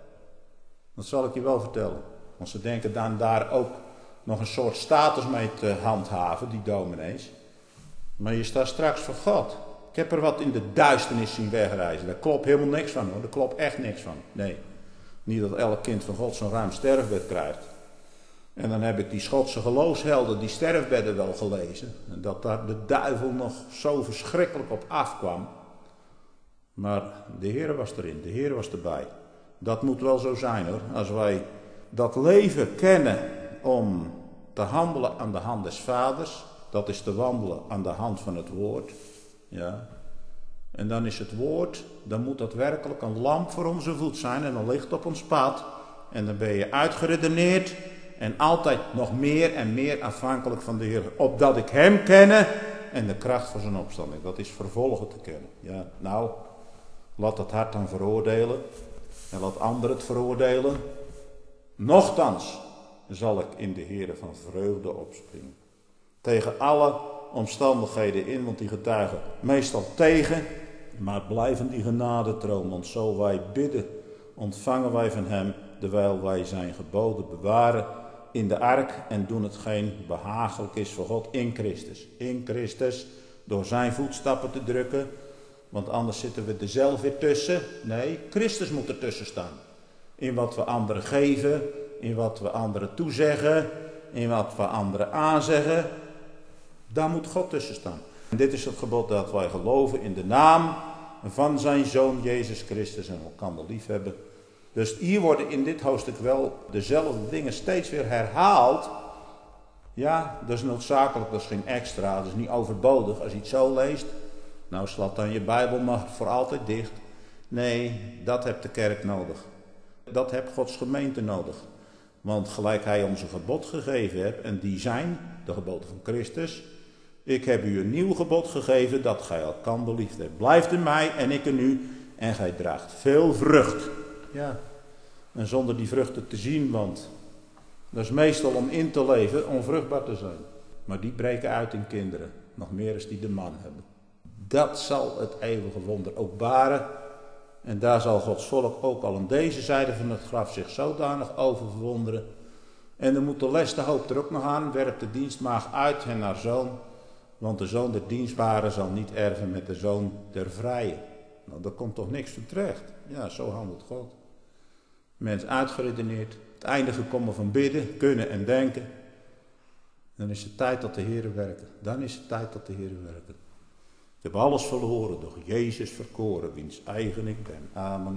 Dat zal ik je wel vertellen. Want ze denken dan daar ook nog een soort status mee te handhaven, die dominees. Maar je staat straks voor God. Ik heb er wat in de duisternis zien wegreizen. Daar klopt helemaal niks van, hoor. Daar klopt echt niks van. Nee. Niet dat elk kind van God zo'n ruim sterfbed krijgt. En dan heb ik die Schotse geloofshelden, die sterfbedden wel gelezen. En dat daar de duivel nog zo verschrikkelijk op afkwam. Maar de Heer was erin, de Heer was erbij. Dat moet wel zo zijn, hoor. Als wij dat leven kennen om te handelen aan de hand des vaders. Dat is te wandelen aan de hand van het woord. Ja. En dan is het woord, dan moet dat werkelijk een lamp voor onze voet zijn en een licht op ons pad. En dan ben je uitgeredeneerd en altijd nog meer en meer afhankelijk van de Heer. Opdat ik hem kenne en de kracht van zijn opstanding. Dat is vervolgen te kennen. Ja, nou, laat het hart dan veroordelen en laat anderen het veroordelen. Nochtans zal ik in de Heer van vreugde opspringen. Tegen alle omstandigheden in, want die getuigen meestal tegen. Maar blijven die genadetroon, want zo wij bidden, ontvangen wij van hem, terwijl wij zijn geboden bewaren in de ark en doen hetgeen behagelijk is voor God in Christus. In Christus, door zijn voetstappen te drukken, want anders zitten we er zelf weer tussen. Nee, Christus moet ertussen staan. In wat we anderen geven, in wat we anderen toezeggen, in wat we anderen aanzeggen. Daar moet God tussen staan. En dit is het gebod dat wij geloven in de naam van zijn Zoon Jezus Christus en elkaar liefhebben. Dus hier worden in dit hoofdstuk wel dezelfde dingen steeds weer herhaald. Ja, dat is noodzakelijk, dat is geen extra, dat is niet overbodig. Als je het zo leest, nou slaat dan je Bijbel maar voor altijd dicht. Nee, dat hebt de kerk nodig. Dat hebt Gods gemeente nodig. Want gelijk hij ons een gebod gegeven heeft, en die zijn de geboden van Christus. Ik heb u een nieuw gebod gegeven, dat gij elkander lief hebt. Blijft in mij en ik in u, en gij draagt veel vrucht. Ja, en zonder die vruchten te zien, want dat is meestal om in te leven, onvruchtbaar te zijn. Maar die breken uit in kinderen, nog meer als die de man hebben. Dat zal het eeuwige wonder ook baren. En daar zal Gods volk ook al aan deze zijde van het graf zich zodanig over verwonderen. En dan moet de les de hoop er ook nog aan, werpt de dienstmaagd uit en haar zoon. Want de zoon der dienstbare zal niet erven met de zoon der vrije. Nou, daar komt toch niks van terecht. Ja, zo handelt God. Mens uitgeredeneerd, het einde gekomen van bidden, kunnen en denken. Dan is het tijd dat de Heer werken. Dan is het tijd dat de Heer werken. Ik heb alles verloren, doch Jezus verkoren, wiens eigen ik ben. Amen.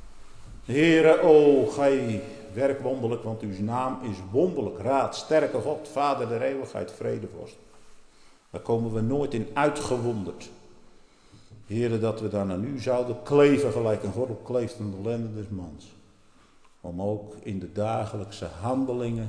Heere, o, gij werk wonderlijk, want uw naam is wonderlijk. Raad, sterke God, Vader der eeuwigheid, vredevorst. Daar komen we nooit in uitgewonderd. Heere, dat we dan aan u zouden kleven, gelijk een gordel kleeft aan de lenden des mans. Om ook in de dagelijkse handelingen,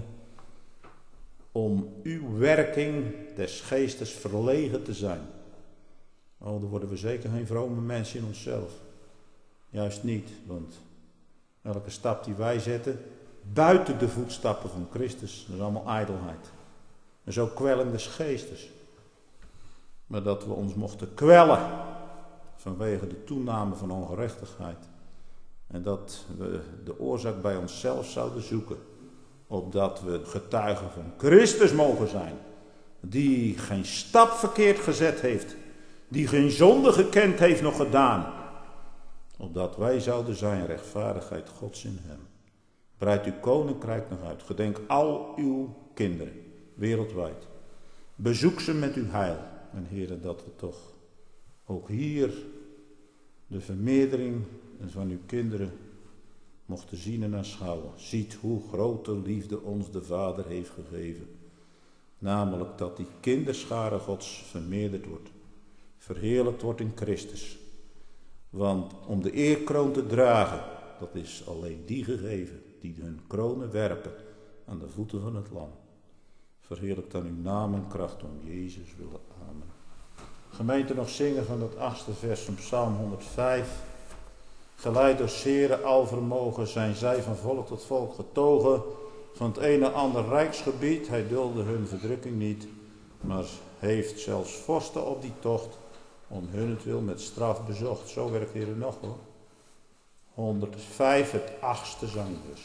om uw werking des geestes verlegen te zijn. Oh, dan worden we zeker geen vrome mensen in onszelf. Juist niet, want elke stap die wij zetten, buiten de voetstappen van Christus, dat is allemaal ijdelheid. En zo kwelling des geestes. Maar dat we ons mochten kwellen vanwege de toename van ongerechtigheid. En dat we de oorzaak bij onszelf zouden zoeken. Opdat we getuigen van Christus mogen zijn. Die geen stap verkeerd gezet heeft. Die geen zonde gekend heeft nog gedaan. Opdat wij zouden zijn rechtvaardigheid Gods in hem. Breid uw koninkrijk nog uit. Gedenk al uw kinderen wereldwijd. Bezoek ze met uw heil. En Heere, dat we toch ook hier de vermeerdering van uw kinderen mochten zien en aanschouwen. Ziet hoe grote liefde ons de Vader heeft gegeven. Namelijk dat die kinderschare Gods vermeerderd wordt. Verheerlijkt wordt in Christus. Want om de eerkroon te dragen, dat is alleen die gegeven die hun kronen werpen aan de voeten van het lam. Verheerlijkt dan uw naam en kracht om Jezus willen. Amen. Gemeente, nog zingen van dat achtste vers van Psalm honderdvijf. Geleid door zere alvermogen zijn zij van volk tot volk getogen. Van het ene ander rijksgebied, hij dulde hun verdrukking niet. Maar heeft zelfs vorsten op die tocht om hunnentwil met straf bezocht. Zo werkt hier nog hoor. honderdvijf, het achtste zang dus.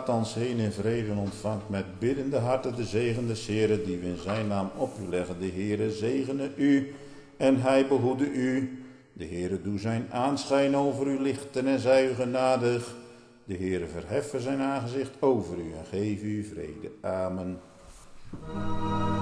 gaat thans heen in vrede en ontvangt met biddende harten de zegen des Heeren die we in zijn naam op u leggen. De Heere zegene u en hij behoede u. De Heere doe zijn aanschijn over u lichten en zij u genadig. De Heere verheffen zijn aangezicht over u en geef u vrede. Amen.